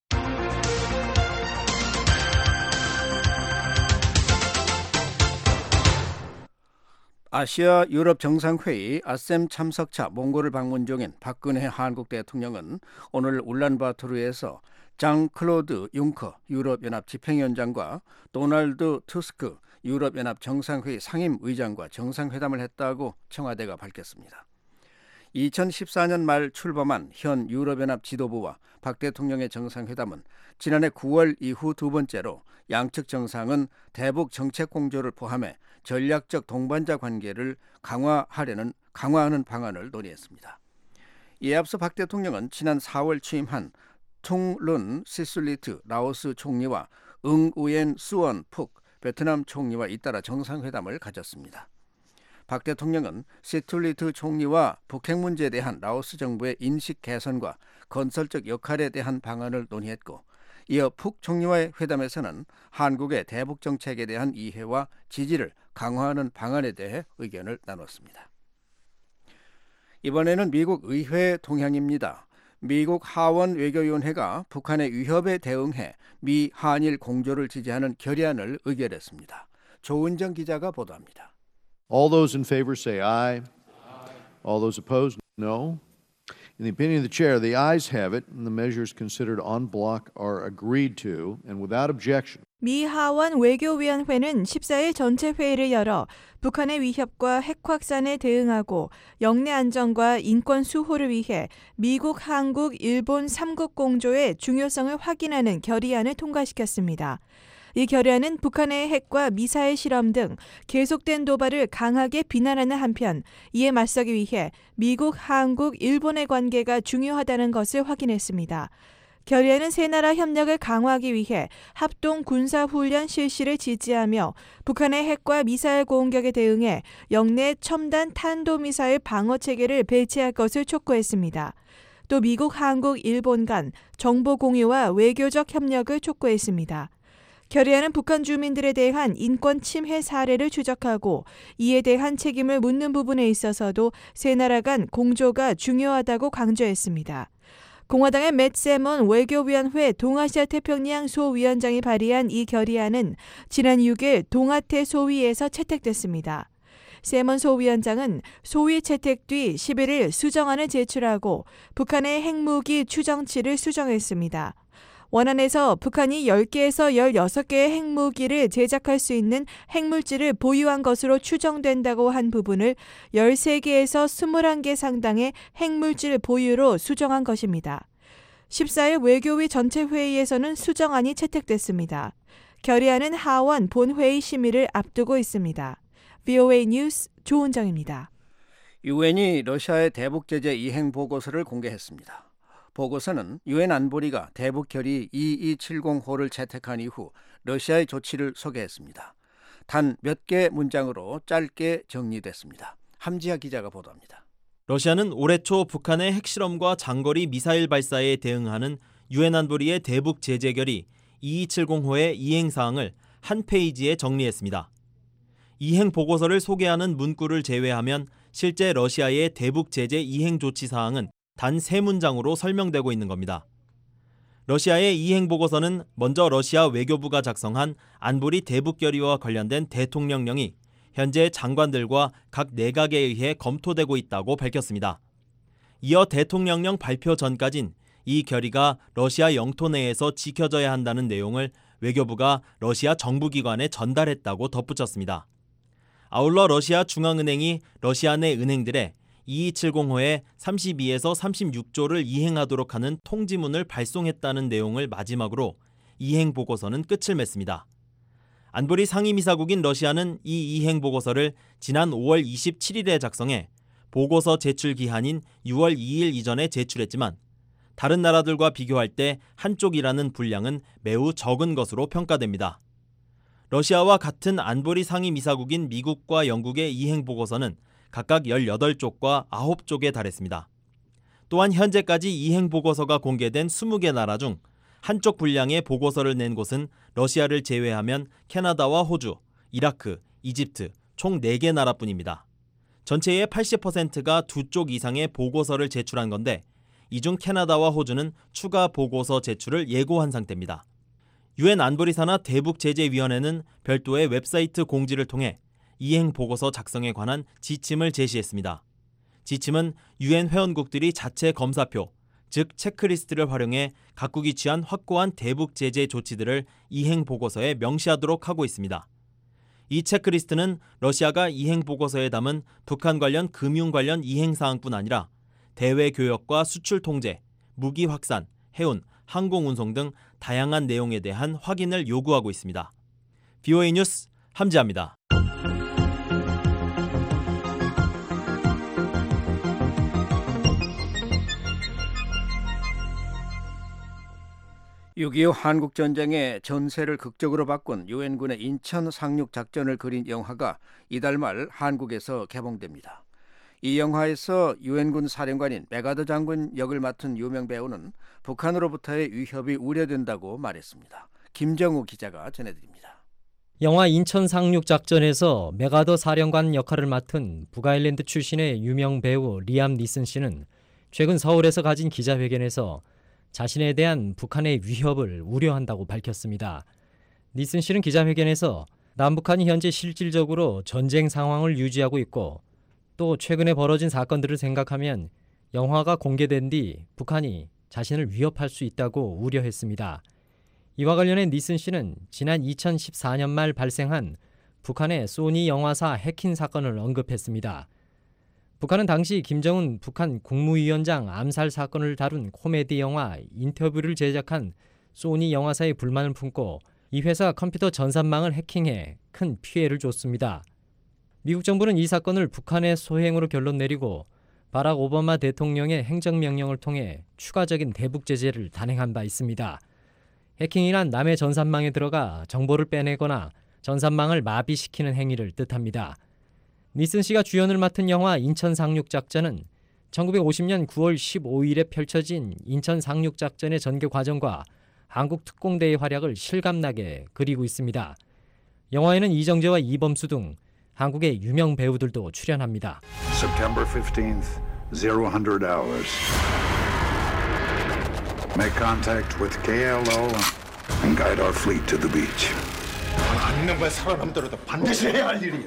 아시아 유럽 정상회의 아셈 참석차 몽골을 방문 중인 박근혜 한국 대통령은 오늘 울란바토르에서 장 클로드 융커 유럽연합 집행위원장과 도널드 투스크 유럽연합 정상회의 상임의장과 정상회담을 했다고 청와대가 밝혔습니다. 이천십사 년 말 출범한 현 유럽연합 지도부와 박 대통령의 정상회담은 지난해 구월 이후 두 번째로 양측 정상은 대북 정책 공조를 포함해 전략적 동반자 관계를 강화하려는 강화하는 방안을 논의했습니다. 이에 앞서 박 대통령은 지난 사월 취임한 퉁룬 시술리트 라오스 총리와 응우엔 수원 푹 베트남 총리와 잇따라 정상회담을 가졌습니다. 박 대통령은 시툴리트 총리와 북핵 문제에 대한 라오스 정부의 인식 개선과 건설적 역할에 대한 방안을 논의했고, 이어 푹 총리와의 회담에서는 한국의 대북 정책에 대한 이해와 지지를 강화하는 방안에 대해 의견을 나눴습니다. 이번에는 미국 의회 동향입니다. 미국 하원 외교위원회가 북한의 위협에 대응해 미 한일 공조를 지지하는 결의안을 의결했습니다. 조은정 기자가 보도합니다. All those in favor say aye. All those opposed, no. In the opinion of the chair, the ayes have it, and the measures considered en bloc are agreed to, and without objection, 미 하원 외교위원회는 십사일 전체 회의를 열어 북한의 위협과 핵 확산에 대응하고 영내 안정과 인권 수호를 위해 미국, 한국, 일본 삼국 공조의 중요성을 확인하는 결의안을 통과시켰습니다. 이 결의안은 북한의 핵과 미사일 실험 등 계속된 도발을 강하게 비난하는 한편 이에 맞서기 위해 미국, 한국, 일본의 관계가 중요하다는 것을 확인했습니다. 결의안은 세 나라 협력을 강화하기 위해 합동 군사훈련 실시를 지지하며 북한의 핵과 미사일 공격에 대응해 영내 첨단 탄도미사일 방어체계를 배치할 것을 촉구했습니다. 또 미국, 한국, 일본 간 정보 공유와 외교적 협력을 촉구했습니다. 결의안은 북한 주민들에 대한 인권 침해 사례를 추적하고 이에 대한 책임을 묻는 부분에 있어서도 세 나라 간 공조가 중요하다고 강조했습니다. 공화당의 맷 세먼 외교위원회 동아시아 태평양 소위원장이 발의한 이 결의안은 지난 육일 동아태 소위에서 채택됐습니다. 세먼 소위원장은 소위 채택 뒤 십일일 수정안을 제출하고 북한의 핵무기 추정치를 수정했습니다. 원안에서 북한이 열 개에서 열여섯 개의 핵무기를 제작할 수 있는 핵물질을 보유한 것으로 추정된다고 한 부분을 열세 개에서 이십일 개 상당의 핵물질 보유로 수정한 것입니다. 십사일 외교위 전체 회의에서는 수정안이 채택됐습니다. 결의안은 하원 본회의 심의를 앞두고 있습니다. 브이오에이 뉴스 조은정입니다. 유엔이 러시아의 대북 제재 이행 보고서를 공개했습니다. 보고서는 유엔 안보리가 대북 결의 이이칠공호를 채택한 이후 러시아의 조치를 소개했습니다. 단 몇 개 문장으로 짧게 정리됐습니다. 함지하 기자가 보도합니다. 러시아는 올해 초 북한의 핵실험과 장거리 미사일 발사에 대응하는 유엔 안보리의 대북 제재 결의 이이칠공호의 이행 사항을 한 페이지에 정리했습니다. 이행 보고서를 소개하는 문구를 제외하면 실제 러시아의 대북 제재 이행 조치 사항은 단 세 문장으로 설명되고 있는 겁니다. 러시아의 이행 보고서는 먼저 러시아 외교부가 작성한 안보리 대북 결의와 관련된 대통령령이 현재 장관들과 각 내각에 의해 검토되고 있다고 밝혔습니다. 이어 대통령령 발표 전까진 이 결의가 러시아 영토 내에서 지켜져야 한다는 내용을 외교부가 러시아 정부기관에 전달했다고 덧붙였습니다. 아울러 러시아 중앙은행이 러시아 내 은행들에 이이칠공호에 삼십이에서 삼십육조를 이행하도록 하는 통지문을 발송했다는 내용을 마지막으로 이행 보고서는 끝을 맺습니다. 안보리 상임이사국인 러시아는 이 이행 보고서를 지난 오월 이십칠일에 작성해 보고서 제출 기한인 유월 이일 이전에 제출했지만 다른 나라들과 비교할 때 한쪽이라는 분량은 매우 적은 것으로 평가됩니다. 러시아와 같은 안보리 상임이사국인 미국과 영국의 이행 보고서는 각각 열여덟 쪽과 아홉 쪽에 달했습니다. 또한 현재까지 이행 보고서가 공개된 이십 개 나라 중 한쪽 분량의 보고서를 낸 곳은 러시아를 제외하면 캐나다와 호주, 이라크, 이집트 총 네 개 나라뿐입니다. 전체의 팔십 퍼센트가 두 쪽 이상의 보고서를 제출한 건데 이 중 캐나다와 호주는 추가 보고서 제출을 예고한 상태입니다. 유엔 안보리산하 대북제재위원회는 별도의 웹사이트 공지를 통해 이행 보고서 작성에 관한 지침을 제시했습니다. 지침은 유엔 회원국들이 자체 검사표, 즉 체크리스트를 활용해 각국이 취한 확고한 대북 제재 조치들을 이행 보고서에 명시하도록 하고 있습니다. 이 체크리스트는 러시아가 이행 보고서에 담은 북한 관련 금융 관련 이행 사항뿐 아니라 대외 교역과 수출 통제, 무기 확산, 해운, 항공 운송 등 다양한 내용에 대한 확인을 요구하고 있습니다. 브이오에이 뉴스 함지아입니다. 육이오 한국전쟁의 전세를 극적으로 바꾼 유엔군의 인천 상륙 작전을 그린 영화가 이달 말 한국에서 개봉됩니다. 이 영화에서 유엔군 사령관인 메가더 장군 역을 맡은 유명 배우는 북한으로부터의 위협이 우려된다고 말했습니다. 김정우 기자가 전해드립니다. 영화 인천 상륙 작전에서 메가더 사령관 역할을 맡은 북아일랜드 출신의 유명 배우 리암 니슨 씨는 최근 서울에서 가진 기자회견에서 자신에 대한 북한의 위협을 우려한다고 밝혔습니다. 니슨 씨는 기자회견에서 남북한이 현재 실질적으로 전쟁 상황을 유지하고 있고 또 최근에 벌어진 사건들을 생각하면 영화가 공개된 뒤 북한이 자신을 위협할 수 있다고 우려했습니다. 이와 관련해 니슨 씨는 지난 이천십사 년 말 발생한 북한의 소니 영화사 해킹 사건을 언급했습니다. 북한은 당시 김정은 북한 국무위원장 암살 사건을 다룬 코미디 영화 인터뷰를 제작한 소니 영화사에 불만을 품고 이 회사 컴퓨터 전산망을 해킹해 큰 피해를 줬습니다. 미국 정부는 이 사건을 북한의 소행으로 결론 내리고 바락 오바마 대통령의 행정명령을 통해 추가적인 대북 제재를 단행한 바 있습니다. 해킹이란 남의 전산망에 들어가 정보를 빼내거나 전산망을 마비시키는 행위를 뜻합니다. 니슨 씨가 주연을 맡은 영화 인천 상륙작전은 천구백오십 년 구월 십오일에 펼쳐진 인천 상륙작전의 전개 과정과 한국 특공대의 활약을 실감나게 그리고 있습니다. 영화에는 이정재와 이범수 등 한국의 유명 배우들도 출연합니다. September fifteenth, zero hundred hours. Make contact with K L O and guide our fleet to the beach. 안 있는 거야 살아남더라도 반드시 해야 할 일이야.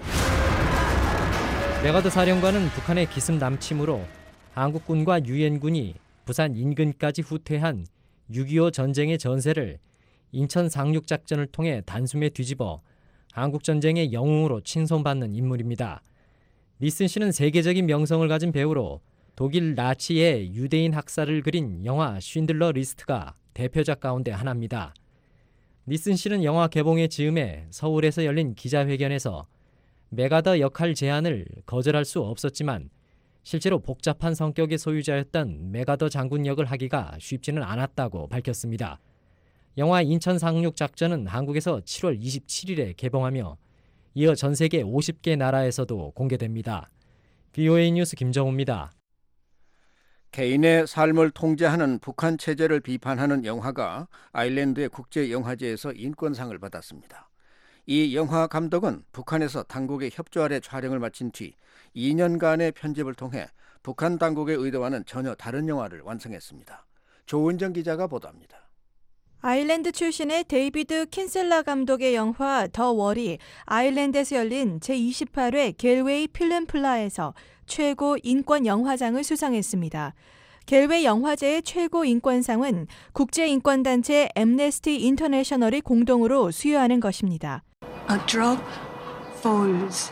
메가더 사령관은 북한의 기습 남침으로 한국군과 유엔군이 부산 인근까지 후퇴한 육이오 전쟁의 전세를 인천 상륙작전을 통해 단숨에 뒤집어 한국전쟁의 영웅으로 칭송받는 인물입니다. 니슨 씨는 세계적인 명성을 가진 배우로 독일 나치의 유대인 학살을 그린 영화 쉰들러 리스트가 대표작 가운데 하나입니다. 니슨 씨는 영화 개봉의 즈음에 서울에서 열린 기자회견에서 메가더 역할 제안을 거절할 수 없었지만 실제로 복잡한 성격의 소유자였던 메가더 장군 역을 하기가 쉽지는 않았다고 밝혔습니다. 영화 인천 상륙작전은 한국에서 칠월 이십칠일에 개봉하며 이어 전 세계 오십 개 나라에서도 공개됩니다. 브이오에이 뉴스 김정우입니다. 개인의 삶을 통제하는 북한 체제를 비판하는 영화가 아일랜드의 국제영화제에서 인권상을 받았습니다. 이 영화 감독은 북한에서 당국의 협조 아래 촬영을 마친 뒤 이 년간의 편집을 통해 북한 당국의 의도와는 전혀 다른 영화를 완성했습니다. 조은정 기자가 보도합니다. 아일랜드 출신의 데이비드 킨셀라 감독의 영화 더 월이 아일랜드에서 열린 제이십팔 회 갤웨이 필름플라에서 최고 인권 영화상을 수상했습니다. 갤웨이 영화제의 최고 인권상은 국제인권단체 엠네스티 인터내셔널이 공동으로 수여하는 것입니다. A drop falls.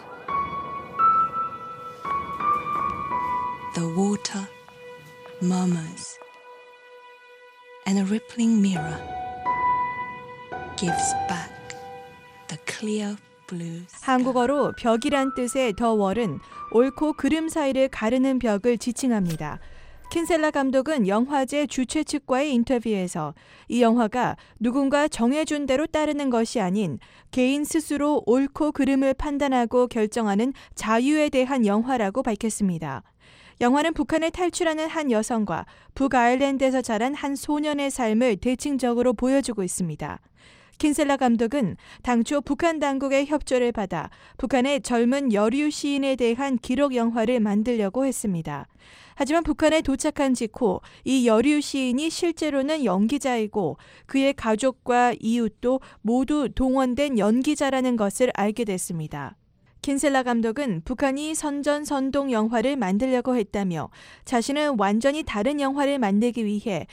The water murmurs. And a rippling mirror gives back the clear blue sky. 한국어로 벽이란 뜻의 더 월은 옳고 그름 사이를 가르는 벽을 지칭합니다. 킨셀라 감독은 영화제 주최 측과의 인터뷰에서 이 영화가 누군가 정해준 대로 따르는 것이 아닌 개인 스스로 옳고 그름을 판단하고 결정하는 자유에 대한 영화라고 밝혔습니다. 영화는 북한을 탈출하는 한 여성과 북아일랜드에서 자란 한 소년의 삶을 대칭적으로 보여주고 있습니다. 킨셀라 감독은 당초 북한 당국의 협조를 받아 북한의 젊은 여류 시인에 대한 기록 영화를 만들려고 했습니다. 하지만 북한에 도착한 직후 이 여류 시인이 실제로는 연기자이고 그의 가족과 이웃도 모두 동원된 연기자라는 것을 알게 됐습니다. 킨셀라 감독은 북한이 선전선동 영화를 만들려고 했다며 자신은 완전히 다른 영화를 만들기 위해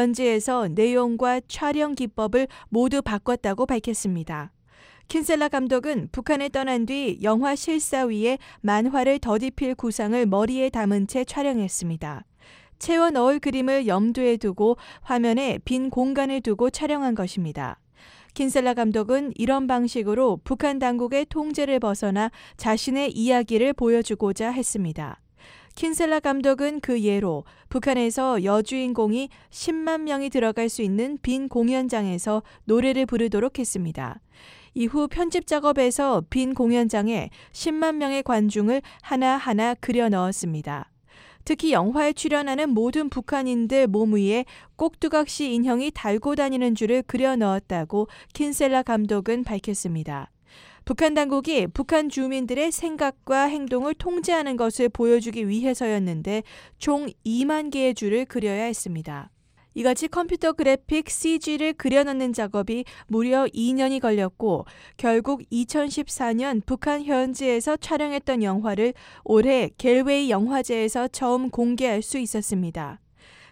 현지에서 내용과 촬영 기법을 모두 바꿨다고 밝혔습니다. 킨셀라 감독은 북한을 떠난 뒤 영화 실사 위에 만화를 덧입힐 구상을 머리에 담은 채 촬영했습니다. 채워 넣을 그림을 염두에 두고 화면에 빈 공간을 두고 촬영한 것입니다. 킨셀라 감독은 이런 방식으로 북한 당국의 통제를 벗어나 자신의 이야기를 보여주고자 했습니다. 킨셀라 감독은 그 예로 북한에서 여주인공이 십만 명이 들어갈 수 있는 빈 공연장에서 노래를 부르도록 했습니다. 이후 편집 작업에서 빈 공연장에 십만 명의 관중을 하나하나 그려 넣었습니다. 특히 영화에 출연하는 모든 북한인들 몸 위에 꼭두각시 인형이 달고 다니는 줄을 그려 넣었다고 킨셀라 감독은 밝혔습니다. 북한 당국이 북한 주민들의 생각과 행동을 통제하는 것을 보여주기 위해서였는데 총 이만 개의 줄을 그려야 했습니다. 이같이 컴퓨터 그래픽 씨지를 그려넣는 작업이 무려 이 년이 걸렸고 결국 이천십사 년 북한 현지에서 촬영했던 영화를 올해 갤웨이 영화제에서 처음 공개할 수 있었습니다.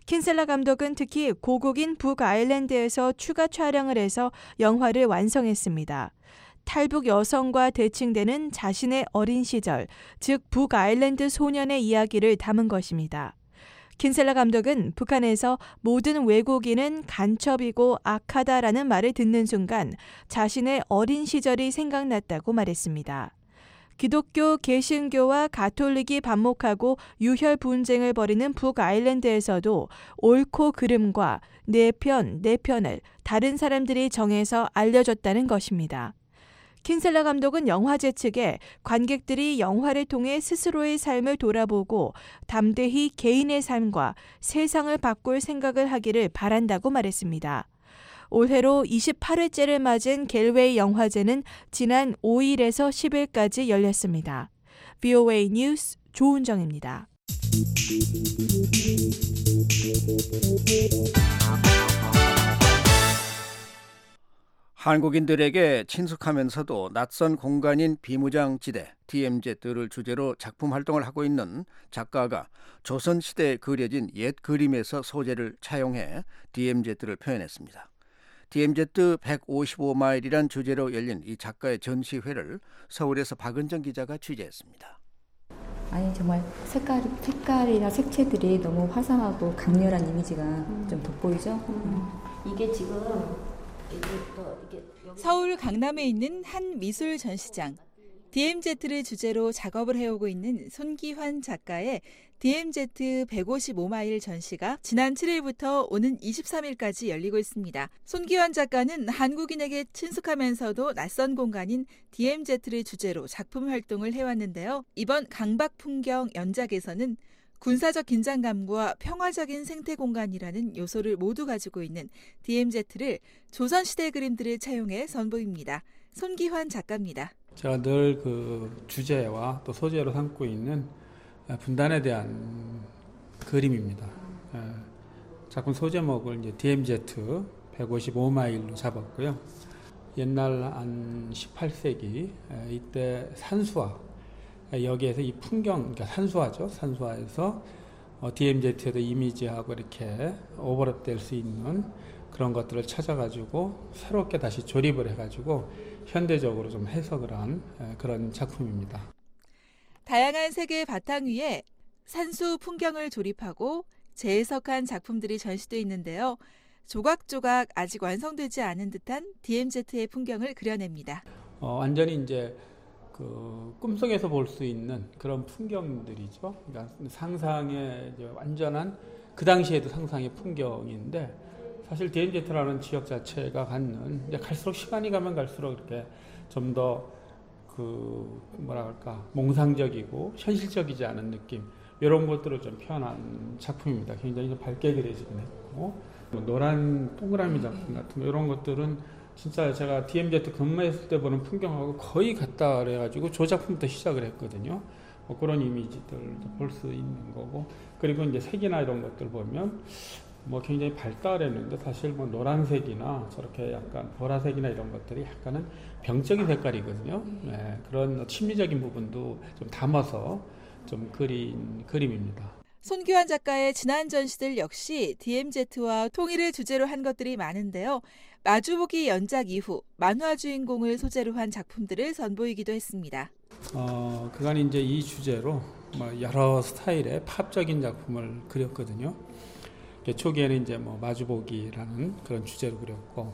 킨셀라 감독은 특히 고국인 북아일랜드에서 추가 촬영을 해서 영화를 완성했습니다. 탈북 여성과 대칭되는 자신의 어린 시절, 즉 북아일랜드 소년의 이야기를 담은 것입니다. 킨셀라 감독은 북한에서 모든 외국인은 간첩이고 악하다라는 말을 듣는 순간 자신의 어린 시절이 생각났다고 말했습니다. 기독교, 개신교와 가톨릭이 반목하고 유혈 분쟁을 벌이는 북아일랜드에서도 옳고 그름과 내 편, 내 편을 다른 사람들이 정해서 알려줬다는 것입니다. 킨셀라 감독은 영화제 측에 관객들이 영화를 통해 스스로의 삶을 돌아보고 담대히 개인의 삶과 세상을 바꿀 생각을 하기를 바란다고 말했습니다. 올해로 이십팔 회째를 맞은 갤웨이 영화제는 지난 오 일에서 십 일까지 열렸습니다. 브이오에이 뉴스 조은정입니다. 한국인들에게 친숙하면서도 낯선 공간인 비무장지대 디엠지를 주제로 작품 활동을 하고 있는 작가가 조선시대에 그려진 옛 그림에서 소재를 차용해 디엠지를 표현했습니다. 디엠지 백오십오 마일이란 주제로 열린 이 작가의 전시회를 서울에서 박은정 기자가 취재했습니다. 아니 정말 색깔, 색깔이나 색채들이 너무 화사하고 강렬한 이미지가 음. 좀 돋보이죠? 음. 이게 지금 이게 또 이게 서울 강남에 있는 한 미술 전시장. 디엠지를 주제로 작업을 해오고 있는 손기환 작가의 디엠지 백오십오 마일 전시가 지난 칠 일부터 오는 이십삼 일까지 열리고 있습니다. 손기환 작가는 한국인에게 친숙하면서도 낯선 공간인 디엠지를 주제로 작품 활동을 해왔는데요. 이번 강박 풍경 연작에서는 군사적 긴장감과 평화적인 생태 공간이라는 요소를 모두 가지고 있는 디엠지를 조선시대 그림들을 차용해 선보입니다. 손기환 작가입니다. 제가 늘 그 주제와 또 소재로 삼고 있는 분단에 대한 그림입니다. 작품 소제목을 이제 디엠지 백오십오 마일로 잡았고요. 옛날 한 십팔 세기 이때 산수화, 여기에서 이 풍경, 그러니까 산수화죠. 산수화에서 디엠지에도 이미지하고 이렇게 오버랩될 수 있는 그런 것들을 찾아가지고 새롭게 다시 조립을 해가지고 현대적으로 좀 해석을 한 그런 작품입니다. 다양한 세계의 바탕 위에 산수 풍경을 조립하고 재해석한 작품들이 전시되어 있는데요. 조각조각 아직 완성되지 않은 듯한 디엠지의 풍경을 그려냅니다. 어, 완전히 이제 그 꿈속에서 볼 수 있는 그런 풍경들이죠. 그러니까 상상의 이제 완전한 그 당시에도 상상의 풍경인데 사실 디엠지라는 지역 자체가 갖는 이제 갈수록 시간이 가면 갈수록 이렇게 좀 더 그 뭐라 할까 몽상적이고 현실적이지 않은 느낌 이런 것들을 좀 표현한 작품입니다. 굉장히 좀 밝게 그려지긴 했고 뭐 노란 동그라미 작품 같은 거 이런 것들은 진짜 제가 디엠지 근무했을 때 보는 풍경하고 거의 같다 그래가지고 저 작품부터 시작을 했거든요. 뭐 그런 이미지들도 볼 수 있는 거고 그리고 이제 색이나 이런 것들 보면 뭐 굉장히 발달했는데 사실 뭐 노란색이나 저렇게 약간 보라색이나 이런 것들이 약간은 병적인 색깔이거든요. 네, 그런 심리적인 부분도 좀 담아서 좀 그린 그림입니다. 손기환 작가의 지난 전시들 역시 디엠지와 통일을 주제로 한 것들이 많은데요. 마주보기 연작 이후 만화 주인공을 소재로 한 작품들을 선보이기도 했습니다. 어, 그간 이제 이 주제로 뭐 여러 스타일의 팝적인 작품을 그렸거든요. 초기에는 이제 뭐 마주보기라는 그런 주제로 그렸고,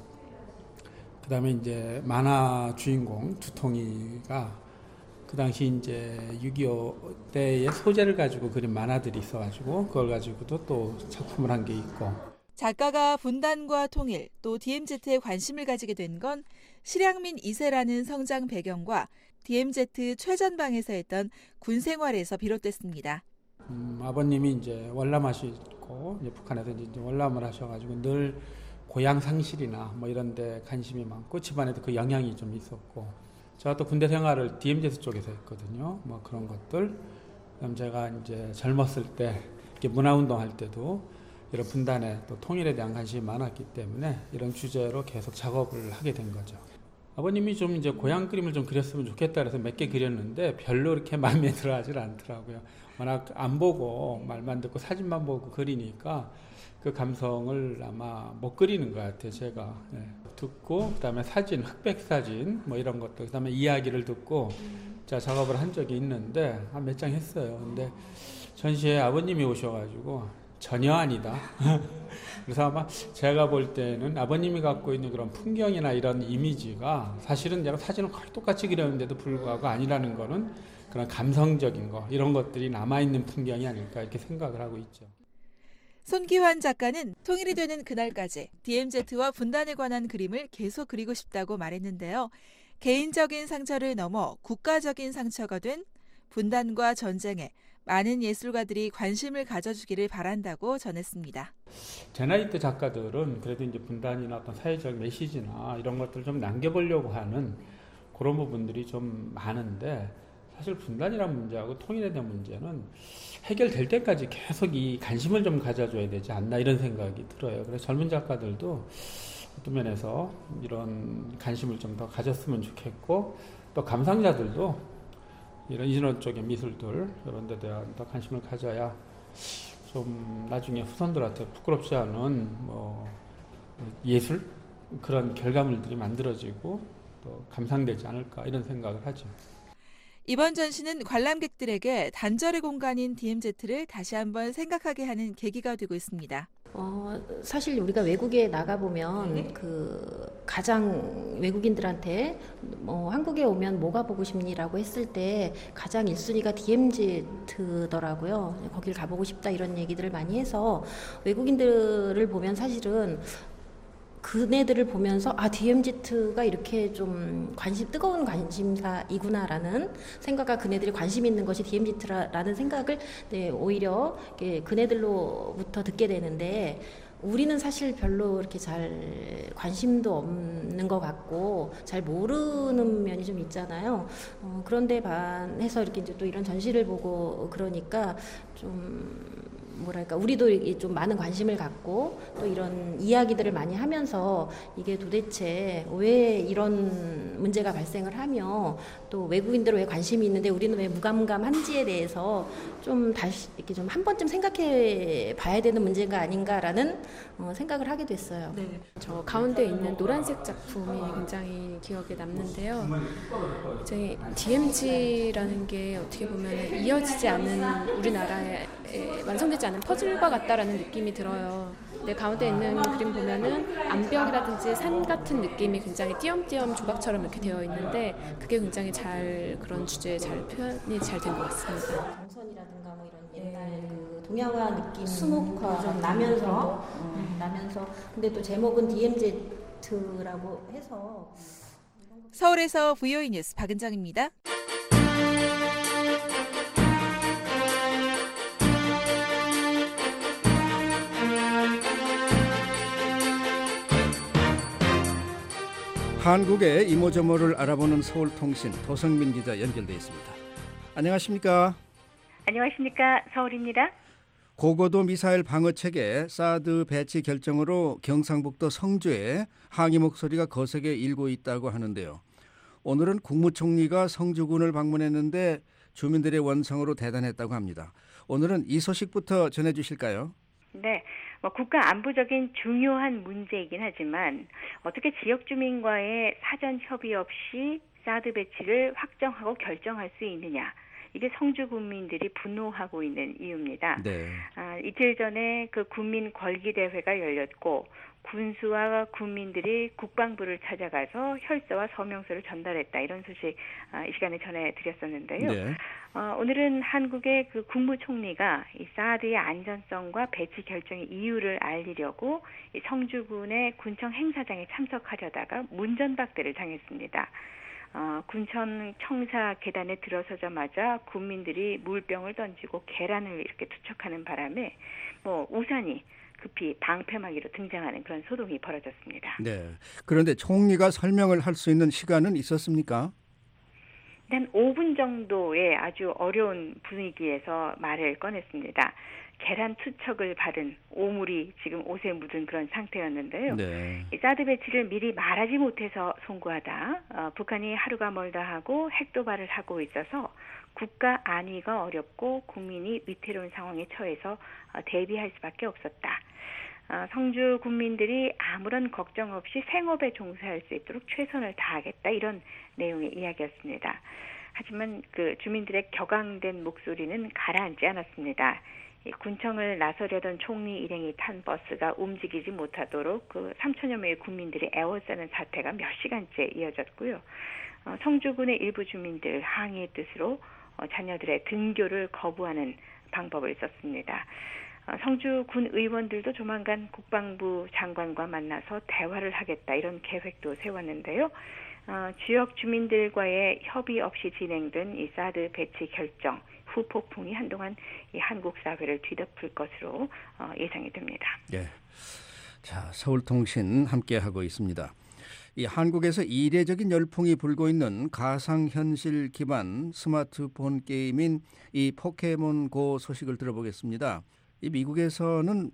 그 다음에 이제 만화 주인공 두통이가 그 당시 이제 육이오 때의 소재를 가지고 그린 만화들이 있어가지고 그걸 가지고도 또 작품을 한 게 있고. 작가가 분단과 통일 또 디엠지에 관심을 가지게 된 건 실향민 이 세라는 성장 배경과 디엠지 최전방에서 했던 군 생활에서 비롯됐습니다. 음, 아버님이 이제 월남하시고 이제 북한에서 이제 월남을 하셔가지고 늘 고향 상실이나 뭐 이런 데 관심이 많고 집안에도 그 영향이 좀 있었고 제가 또 군대 생활을 디엠지 쪽에서 했거든요. 뭐 그런 것들. 그다음 제가 이제 젊었을 때 이렇게 문화운동 할 때도 이런 분단에 또 통일에 대한 관심이 많았기 때문에 이런 주제로 계속 작업을 하게 된 거죠. 아버님이 좀 이제 고향 그림을 좀 그렸으면 좋겠다 그래서 몇 개 그렸는데 별로 이렇게 마음에 들어하지 않더라고요. 워낙 안 보고 말만 듣고 사진만 보고 그리니까 그 감성을 아마 못 그리는 것 같아요. 제가 네. 듣고 그다음에 사진, 흑백 사진 뭐 이런 것도 그다음에 이야기를 듣고 자 작업을 한 적이 있는데 한 몇 장 했어요. 근데 전시에 아버님이 오셔가지고 전혀 아니다. 그래서 아마 제가 볼 때는 아버님이 갖고 있는 그런 풍경이나 이런 이미지가 사실은 내가 사진을 거의 똑같이 그렸는데도 불구하고 아니라는 거는 그런 감성적인 거 이런 것들이 남아있는 풍경이 아닐까 이렇게 생각을 하고 있죠. 손기환 작가는 통일이 되는 그날까지 디엠제트와 분단에 관한 그림을 계속 그리고 싶다고 말했는데요. 개인적인 상처를 넘어 국가적인 상처가 된 분단과 전쟁에 많은 예술가들이 관심을 가져주기를 바란다고 전했습니다. 제 나이 때 작가들은 그래도 이제 분단이나 어떤 사회적 메시지나 이런 것들을 좀 남겨보려고 하는 그런 부분들이 좀 많은데 사실 분단이라는 문제하고 통일에 대한 문제는 해결될 때까지 계속 이 관심을 좀 가져줘야 되지 않나 이런 생각이 들어요. 그래서 젊은 작가들도 어떤 면에서 이런 관심을 좀 더 가졌으면 좋겠고 또 감상자들도 이런 이런 쪽의 미술들 이런 데 대한 더 관심을 가져야 좀 나중에 후손들한테 부끄럽지 않은 뭐 예술 그런 결과물들이 만들어지고 또 감상되지 않을까 이런 생각을 하죠. 이번 전시는 관람객들에게 단절의 공간인 디엠제트를 다시 한번 생각하게 하는 계기가 되고 있습니다. 어, 사실 우리가 외국에 나가보면 네. 그 가장 외국인들한테 뭐 한국에 오면 뭐가 보고 싶니라고 했을 때 가장 일 순위가 디엠제트더라고요. 거길 가보고 싶다 이런 얘기들을 많이 해서 외국인들을 보면 사실은 그네들을 보면서 아 디엠제트가 이렇게 좀 관심 뜨거운 관심사이구나라는 생각과 그네들이 관심 있는 것이 디엠제트라는 생각을 네, 오히려 그네들로부터 듣게 되는데 우리는 사실 별로 이렇게 잘 관심도 없는 것 같고 잘 모르는 면이 좀 있잖아요. 어, 그런데 반해서 이렇게 이제 또 이런 전시를 보고 그러니까 좀 뭐랄까 우리도 좀 많은 관심을 갖고 또 이런 이야기들을 많이 하면서 이게 도대체 왜 이런 문제가 발생을 하며 또 외국인들은 왜 관심이 있는데 우리는 왜 무감감한지에 대해서 좀 다시 이렇게 좀 한 번쯤 생각해 봐야 되는 문제가 아닌가라는 어, 생각을 하게 됐어요. 네. 저 가운데 있는 노란색 작품이 굉장히 기억에 남는데요. 이제 디엠지라는 게 어떻게 보면 이어지지 않은 우리나라의 완성되지 않은 퍼즐과 같다라는 느낌이 들어요. 근데 가운데 있는 그림 보면은 암벽이라든지 산 같은 느낌이 굉장히 띄엄띄엄 조각처럼 이렇게 되어 있는데 그게 굉장히 잘 그런 주제에 잘 표현이 잘 된 것 같습니다. 정선이라든가 뭐 이런 옛날 그 동양화 느낌 수묵화 좀 나면서 음, 나면서 근데 또 제목은 디엠제트라고 해서 서울에서 브이오이 뉴스 박은정입니다. 한국의 이모저모를 알아보는 서울통신 도성민 기자 연결돼 있습니다. 안녕하십니까? 안녕하십니까? 서울입니다. 고고도 미사일 방어체계 사드 배치 결정으로 경상북도 성주에 항의 목소리가 거세게 일고 있다고 하는데요. 오늘은 국무총리가 성주군을 방문했는데 주민들의 원성으로 대단했다고 합니다. 오늘은 이 소식부터 전해주실까요? 네, 뭐 국가 안보적인 중요한 문제이긴 하지만 어떻게 지역 주민과의 사전 협의 없이 사드 배치를 확정하고 결정할 수 있느냐. 이게 성주 군민들이 분노하고 있는 이유입니다. 네. 아, 이틀 전에 그 군민 걸기대회가 열렸고 군수와 군민들이 국방부를 찾아가서 혈서와 서명서를 전달했다. 이런 소식 아, 이 시간에 전해드렸었는데요. 네. 어, 오늘은 한국의 그 국무총리가 이 사드의 안전성과 배치 결정의 이유를 알리려고 이 성주군의 군청 행사장에 참석하려다가 문전박대를 당했습니다. 어, 군청 청사 계단에 들어서자마자 군민들이 물병을 던지고 계란을 이렇게 투척하는 바람에 뭐 우산이 급히 방패막이로 등장하는 그런 소동이 벌어졌습니다. 네. 그런데 총리가 설명을 할 수 있는 시간은 있었습니까? 한 오 분 정도의 아주 어려운 분위기에서 말을 꺼냈습니다. 계란 투척을 받은 오물이 지금 옷에 묻은 그런 상태였는데요. 네. 이 사드 배치를 미리 말하지 못해서 송구하다. 어, 북한이 하루가 멀다 하고 핵도발을 하고 있어서 국가 안위가 어렵고 국민이 위태로운 상황에 처해서 어, 대비할 수밖에 없었다. 어, 성주 국민들이 아무런 걱정 없이 생업에 종사할 수 있도록 최선을 다하겠다, 이런 내용의 이야기였습니다. 하지만 그 주민들의 격앙된 목소리는 가라앉지 않았습니다. 이 군청을 나서려던 총리 일행이 탄 버스가 움직이지 못하도록 그 삼천여 명의 국민들이 애워싸는 사태가 몇 시간째 이어졌고요. 어, 성주군의 일부 주민들 항의의 뜻으로 어, 자녀들의 등교를 거부하는 방법을 썼습니다. 어, 성주군 의원들도 조만간 국방부 장관과 만나서 대화를 하겠다, 이런 계획도 세웠는데요. 어, 지역 주민들과의 협의 없이 진행된 이 사드 배치 결정, 후폭풍이 한동안 이 한국 사회를 뒤덮을 것으로 어, 예상이 됩니다. 예. 자, 서울통신 함께하고 있습니다. 이 한국에서 이례적인 열풍이 불고 있는 가상현실 기반 스마트폰 게임인 이 포켓몬고 소식을 들어보겠습니다. 이 미국에서는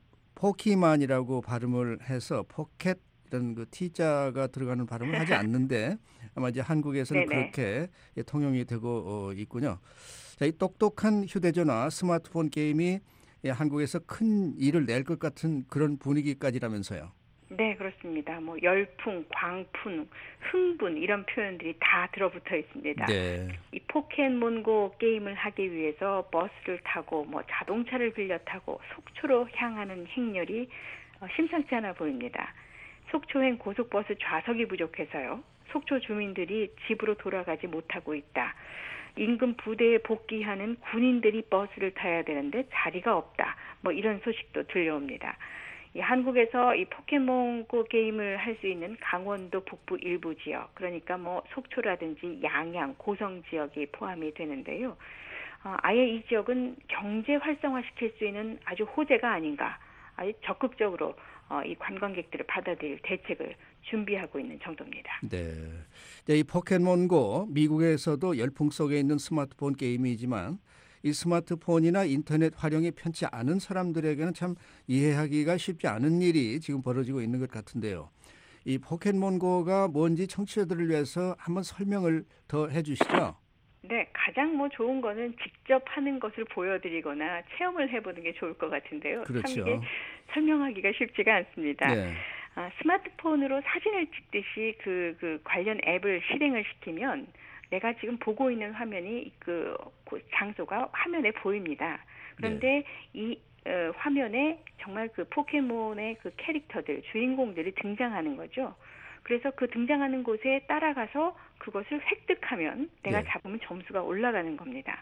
포키만이라고 발음을 해서 포켓 이런 그 T자가 들어가는 발음을 하지 않는데 아마 이제 한국에서는 네네. 그렇게 통용이 되고 어, 있군요. 자, 이 똑똑한 휴대전화 스마트폰 게임이 한국에서 큰 일을 낼 것 같은 그런 분위기까지라면서요. 네, 그렇습니다. 뭐 열풍, 광풍, 흥분, 이런 표현들이 다 들어붙어 있습니다. 네. 이 포켓몬고 게임을 하기 위해서 버스를 타고 뭐 자동차를 빌려 타고 속초로 향하는 행렬이 어, 심상치 않아 보입니다. 속초행 고속버스 좌석이 부족해서요. 속초 주민들이 집으로 돌아가지 못하고 있다. 인근 부대에 복귀하는 군인들이 버스를 타야 되는데 자리가 없다. 뭐 이런 소식도 들려옵니다. 이 한국에서 이 포켓몬고 게임을 할 수 있는 강원도 북부 일부 지역, 그러니까 뭐 속초라든지 양양, 고성 지역이 포함이 되는데요. 어, 아예 이 지역은 경제 활성화시킬 수 있는 아주 호재가 아닌가, 아주 적극적으로 어, 이 관광객들을 받아들일 대책을 준비하고 있는 정도입니다. 네. 이 포켓몬고 미국에서도 열풍 속에 있는 스마트폰 게임이지만 이 스마트폰이나 인터넷 활용이 편치 않은 사람들에게는 참 이해하기가 쉽지 않은 일이 지금 벌어지고 있는 것 같은데요. 이 포켓몬고가 뭔지 청취자들을 위해서 한번 설명을 더 해주시죠. 네, 가장 뭐 좋은 거는 직접 하는 것을 보여드리거나 체험을 해보는 게 좋을 것 같은데요. 그렇죠. 참 이게 설명하기가 쉽지가 않습니다. 네. 아, 스마트폰으로 사진을 찍듯이 그, 그 관련 앱을 실행을 시키면 내가 지금 보고 있는 화면이 그, 그 장소가 화면에 보입니다. 그런데 네. 이 어, 화면에 정말 그 포켓몬의 그 캐릭터들, 주인공들이 등장하는 거죠. 그래서 그 등장하는 곳에 따라가서 그것을 획득하면 내가 네. 잡으면 점수가 올라가는 겁니다.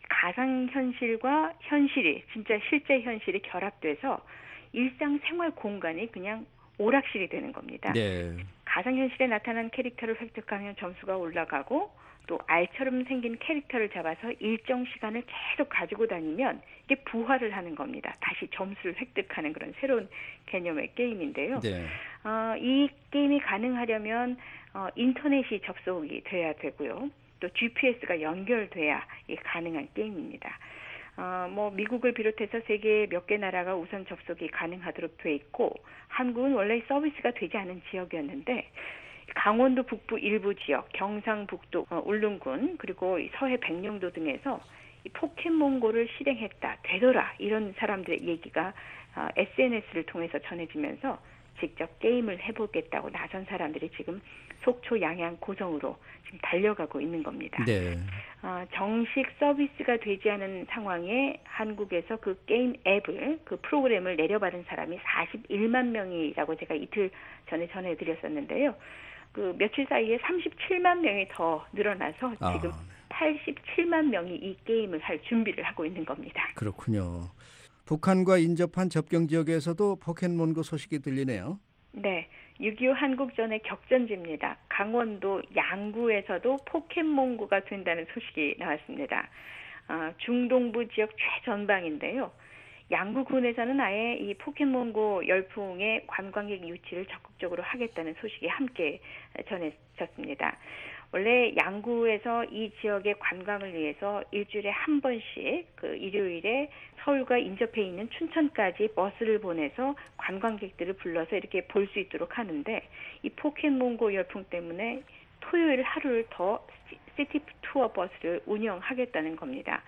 가상현실과 현실이, 진짜 실제 현실이 결합돼서 일상생활 공간이 그냥 오락실이 되는 겁니다. 네. 가상현실에 나타난 캐릭터를 획득하면 점수가 올라가고 또 알처럼 생긴 캐릭터를 잡아서 일정 시간을 계속 가지고 다니면 이게 부활을 하는 겁니다. 다시 점수를 획득하는 그런 새로운 개념의 게임인데요. 네. 어, 이 게임이 가능하려면 어, 인터넷이 접속이 돼야 되고요. 또 지피에스가 연결돼야 이 가능한 게임입니다. 어, 뭐 미국을 비롯해서 세계 몇 개 나라가 우선 접속이 가능하도록 돼 있고 한국은 원래 서비스가 되지 않은 지역이었는데 강원도 북부 일부 지역, 경상북도 어, 울릉군 그리고 서해 백령도 등에서 이 포켓몬고를 실행했다, 되더라 이런 사람들의 얘기가 어, 에스엔에스를 통해서 전해지면서 직접 게임을 해보겠다고 나선 사람들이 지금 속초, 양양, 고성으로 지금 달려가고 있는 겁니다. 네. 어, 정식 서비스가 되지 않은 상황에 한국에서 그 게임 앱을, 그 프로그램을 내려받은 사람이 사십일만 명이라고 제가 이틀 전에 전해드렸었는데요. 그 며칠 사이에 삼십칠만 명이 더 늘어나서 지금 아. 팔십칠만 명이 이 게임을 할 준비를 하고 있는 겁니다. 그렇군요. 북한과 인접한 접경 지역에서도 포켓몬고 소식이 들리네요. 네, 육이오 한국전의 격전지입니다. 강원도 양구에서도 포켓몬고가 된다는 소식이 나왔습니다. 어, 중동부 지역 최전방인데요. 양구군에서는 아예 이 포켓몬고 열풍의 관광객 유치를 적극적으로 하겠다는 소식이 함께 전해졌습니다. 원래 양구에서 이 지역의 관광을 위해서 일주일에 한 번씩 그 일요일에 서울과 인접해 있는 춘천까지 버스를 보내서 관광객들을 불러서 이렇게 볼 수 있도록 하는데 이 포켓몬고 열풍 때문에 토요일 하루를 더 시티 투어 버스를 운영하겠다는 겁니다.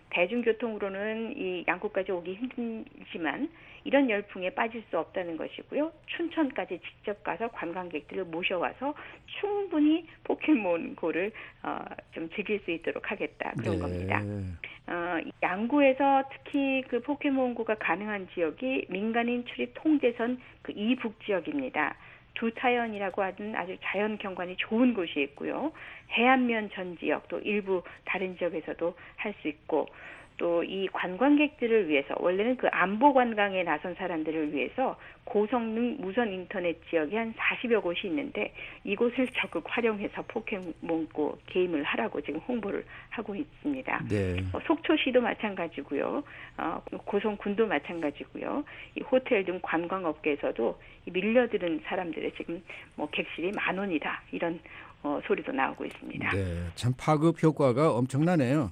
대중교통으로는 이 양구까지 오기 힘들지만 이런 열풍에 빠질 수 없다는 것이고요. 춘천까지 직접 가서 관광객들을 모셔와서 충분히 포켓몬고를 어, 좀 즐길 수 있도록 하겠다 그런 네. 겁니다. 어, 양구에서 특히 그 포켓몬고가 가능한 지역이 민간인 출입 통제선 그 이북 지역입니다. 두타연이라고 하는 아주 자연 경관이 좋은 곳이 있고요. 해안면 전 지역 또 일부 다른 지역에서도 할 수 있고 또 이 관광객들을 위해서 원래는 그 안보 관광에 나선 사람들을 위해서 고성능 무선 인터넷 지역이 한 사십여 곳이 있는데 이곳을 적극 활용해서 포켓몬고 게임을 하라고 지금 홍보를 하고 있습니다. 네. 어, 속초시도 마찬가지고요. 어, 고성군도 마찬가지고요. 이 호텔 등 관광업계에서도 이 밀려드는 사람들의 지금 뭐 객실이 만 원이다 이런 어, 소리도 나오고 있습니다. 네, 참 파급 효과가 엄청나네요.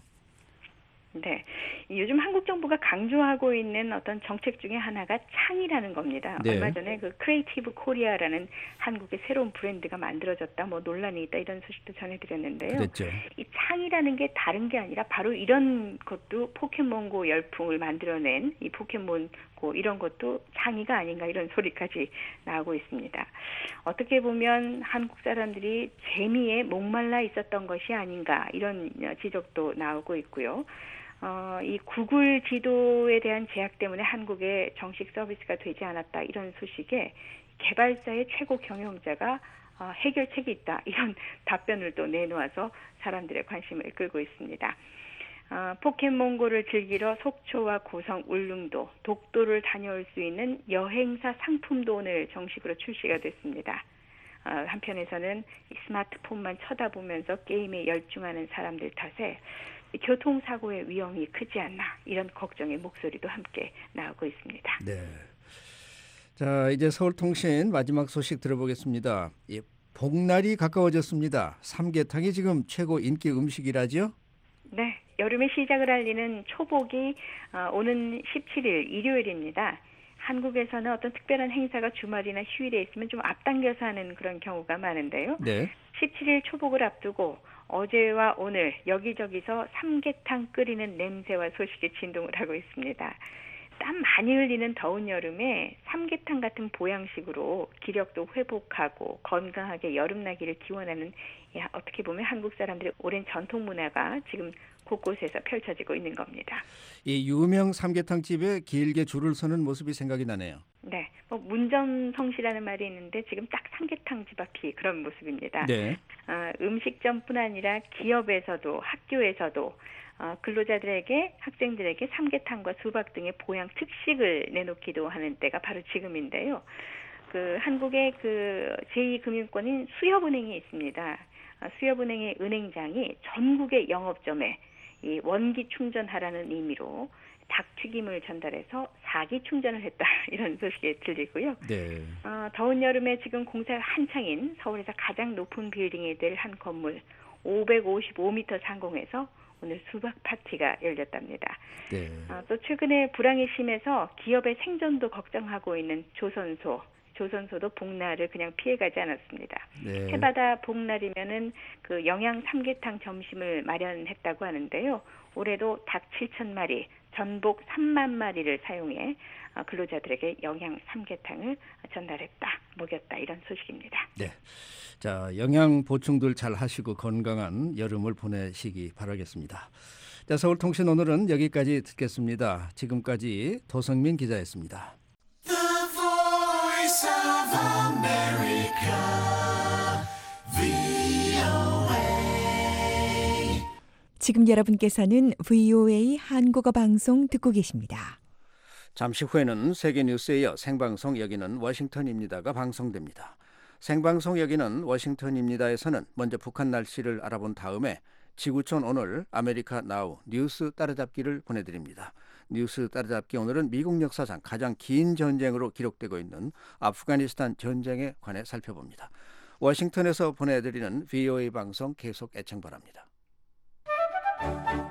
네, 요즘 한국 정부가 강조하고 있는 어떤 정책 중에 하나가 창이라는 겁니다. 네. 얼마 전에 그 크리에이티브 코리아라는 한국의 새로운 브랜드가 만들어졌다, 뭐 논란이 있다 이런 소식도 전해드렸는데요. 그랬죠. 이 창이라는 게 다른 게 아니라 바로 이런 것도 포켓몬고 열풍을 만들어낸 이 포켓몬고 이런 것도 창이가 아닌가 이런 소리까지 나오고 있습니다. 어떻게 보면 한국 사람들이 재미에 목말라 있었던 것이 아닌가 이런 지적도 나오고 있고요. 어, 이 구글 지도에 대한 제약 때문에 한국에 정식 서비스가 되지 않았다 이런 소식에 개발사의 최고 경영자가 어, 해결책이 있다 이런 답변을 또 내놓아서 사람들의 관심을 끌고 있습니다. 어, 포켓몬고를 즐기러 속초와 고성, 울릉도, 독도를 다녀올 수 있는 여행사 상품도 오늘 정식으로 출시가 됐습니다. 어, 한편에서는 스마트폰만 쳐다보면서 게임에 열중하는 사람들 탓에 교통사고의 위험이 크지 않나 이런 걱정의 목소리도 함께 나오고 있습니다. 네. 자, 이제 서울통신 마지막 소식 들어보겠습니다. 예, 복날이 가까워졌습니다. 삼계탕이 지금 최고 인기 음식이라죠? 네, 여름의 시작을 알리는 초복이 어, 오는 십칠 일 일요일입니다. 한국에서는 어떤 특별한 행사가 주말이나 휴일에 있으면 좀 앞당겨서 하는 그런 경우가 많은데요. 네. 십칠 일 초복을 앞두고 어제와 오늘 여기저기서 삼계탕 끓이는 냄새와 소식이 진동을 하고 있습니다. 땀 많이 흘리는 더운 여름에 삼계탕 같은 보양식으로 기력도 회복하고 건강하게 여름나기를 기원하는 야, 어떻게 보면 한국 사람들의 오랜 전통 문화가 지금 곳곳에서 펼쳐지고 있는 겁니다. 이 유명 삼계탕 집에 길게 줄을 서는 모습이 생각이 나네요. 네, 뭐 문전성시라는 말이 있는데 지금 딱 삼계탕 집 앞이 그런 모습입니다. 네. 어, 음식점뿐 아니라 기업에서도 학교에서도 어, 근로자들에게 학생들에게 삼계탕과 수박 등의 보양 특식을 내놓기도 하는 때가 바로 지금인데요. 그 한국의 그 제이 금융권인 수협은행이 있습니다. 어, 수협은행의 은행장이 전국의 영업점에 이 원기 충전하라는 의미로 닭튀김을 전달해서 사기 충전을 했다 이런 소식이 들리고요. 네. 어, 더운 여름에 지금 공사가 한창인 서울에서 가장 높은 빌딩이 될 한 건물 오백오십오 미터 상공에서 오늘 수박 파티가 열렸답니다. 네. 어, 또 최근에 불황이 심해서 기업의 생존도 걱정하고 있는 조선소. 조선소도 복날을 그냥 피해가지 않았습니다. 네. 해마다 복날이면은 그 영양 삼계탕 점심을 마련했다고 하는데요. 올해도 닭 칠천 마리, 전복 삼만 마리를 사용해 근로자들에게 영양 삼계탕을 전달했다, 먹였다 이런 소식입니다. 네. 자, 영양 보충들 잘 하시고 건강한 여름을 보내시기 바라겠습니다. 자, 서울통신 오늘은 여기까지 듣겠습니다. 지금까지 도성민 기자였습니다. 지금 여러분께서는 브이오에이 한국어 방송 듣고 계십니다. 잠시 후에는 세계 뉴스에 이어 생방송 여기는 워싱턴입니다가 방송됩니다. 생방송 여기는 워싱턴입니다에서는 먼저 북한 날씨를 알아본 다음에 지구촌 오늘 아메리카 나우 뉴스 따라잡기를 보내드립니다. 뉴스 따라잡기 오늘은 미국 역사상 가장 긴 전쟁으로 기록되고 있는 아프가니스탄 전쟁에 관해 살펴봅니다. 워싱턴에서 보내드리는 브이오에이 방송 계속 애청 바랍니다.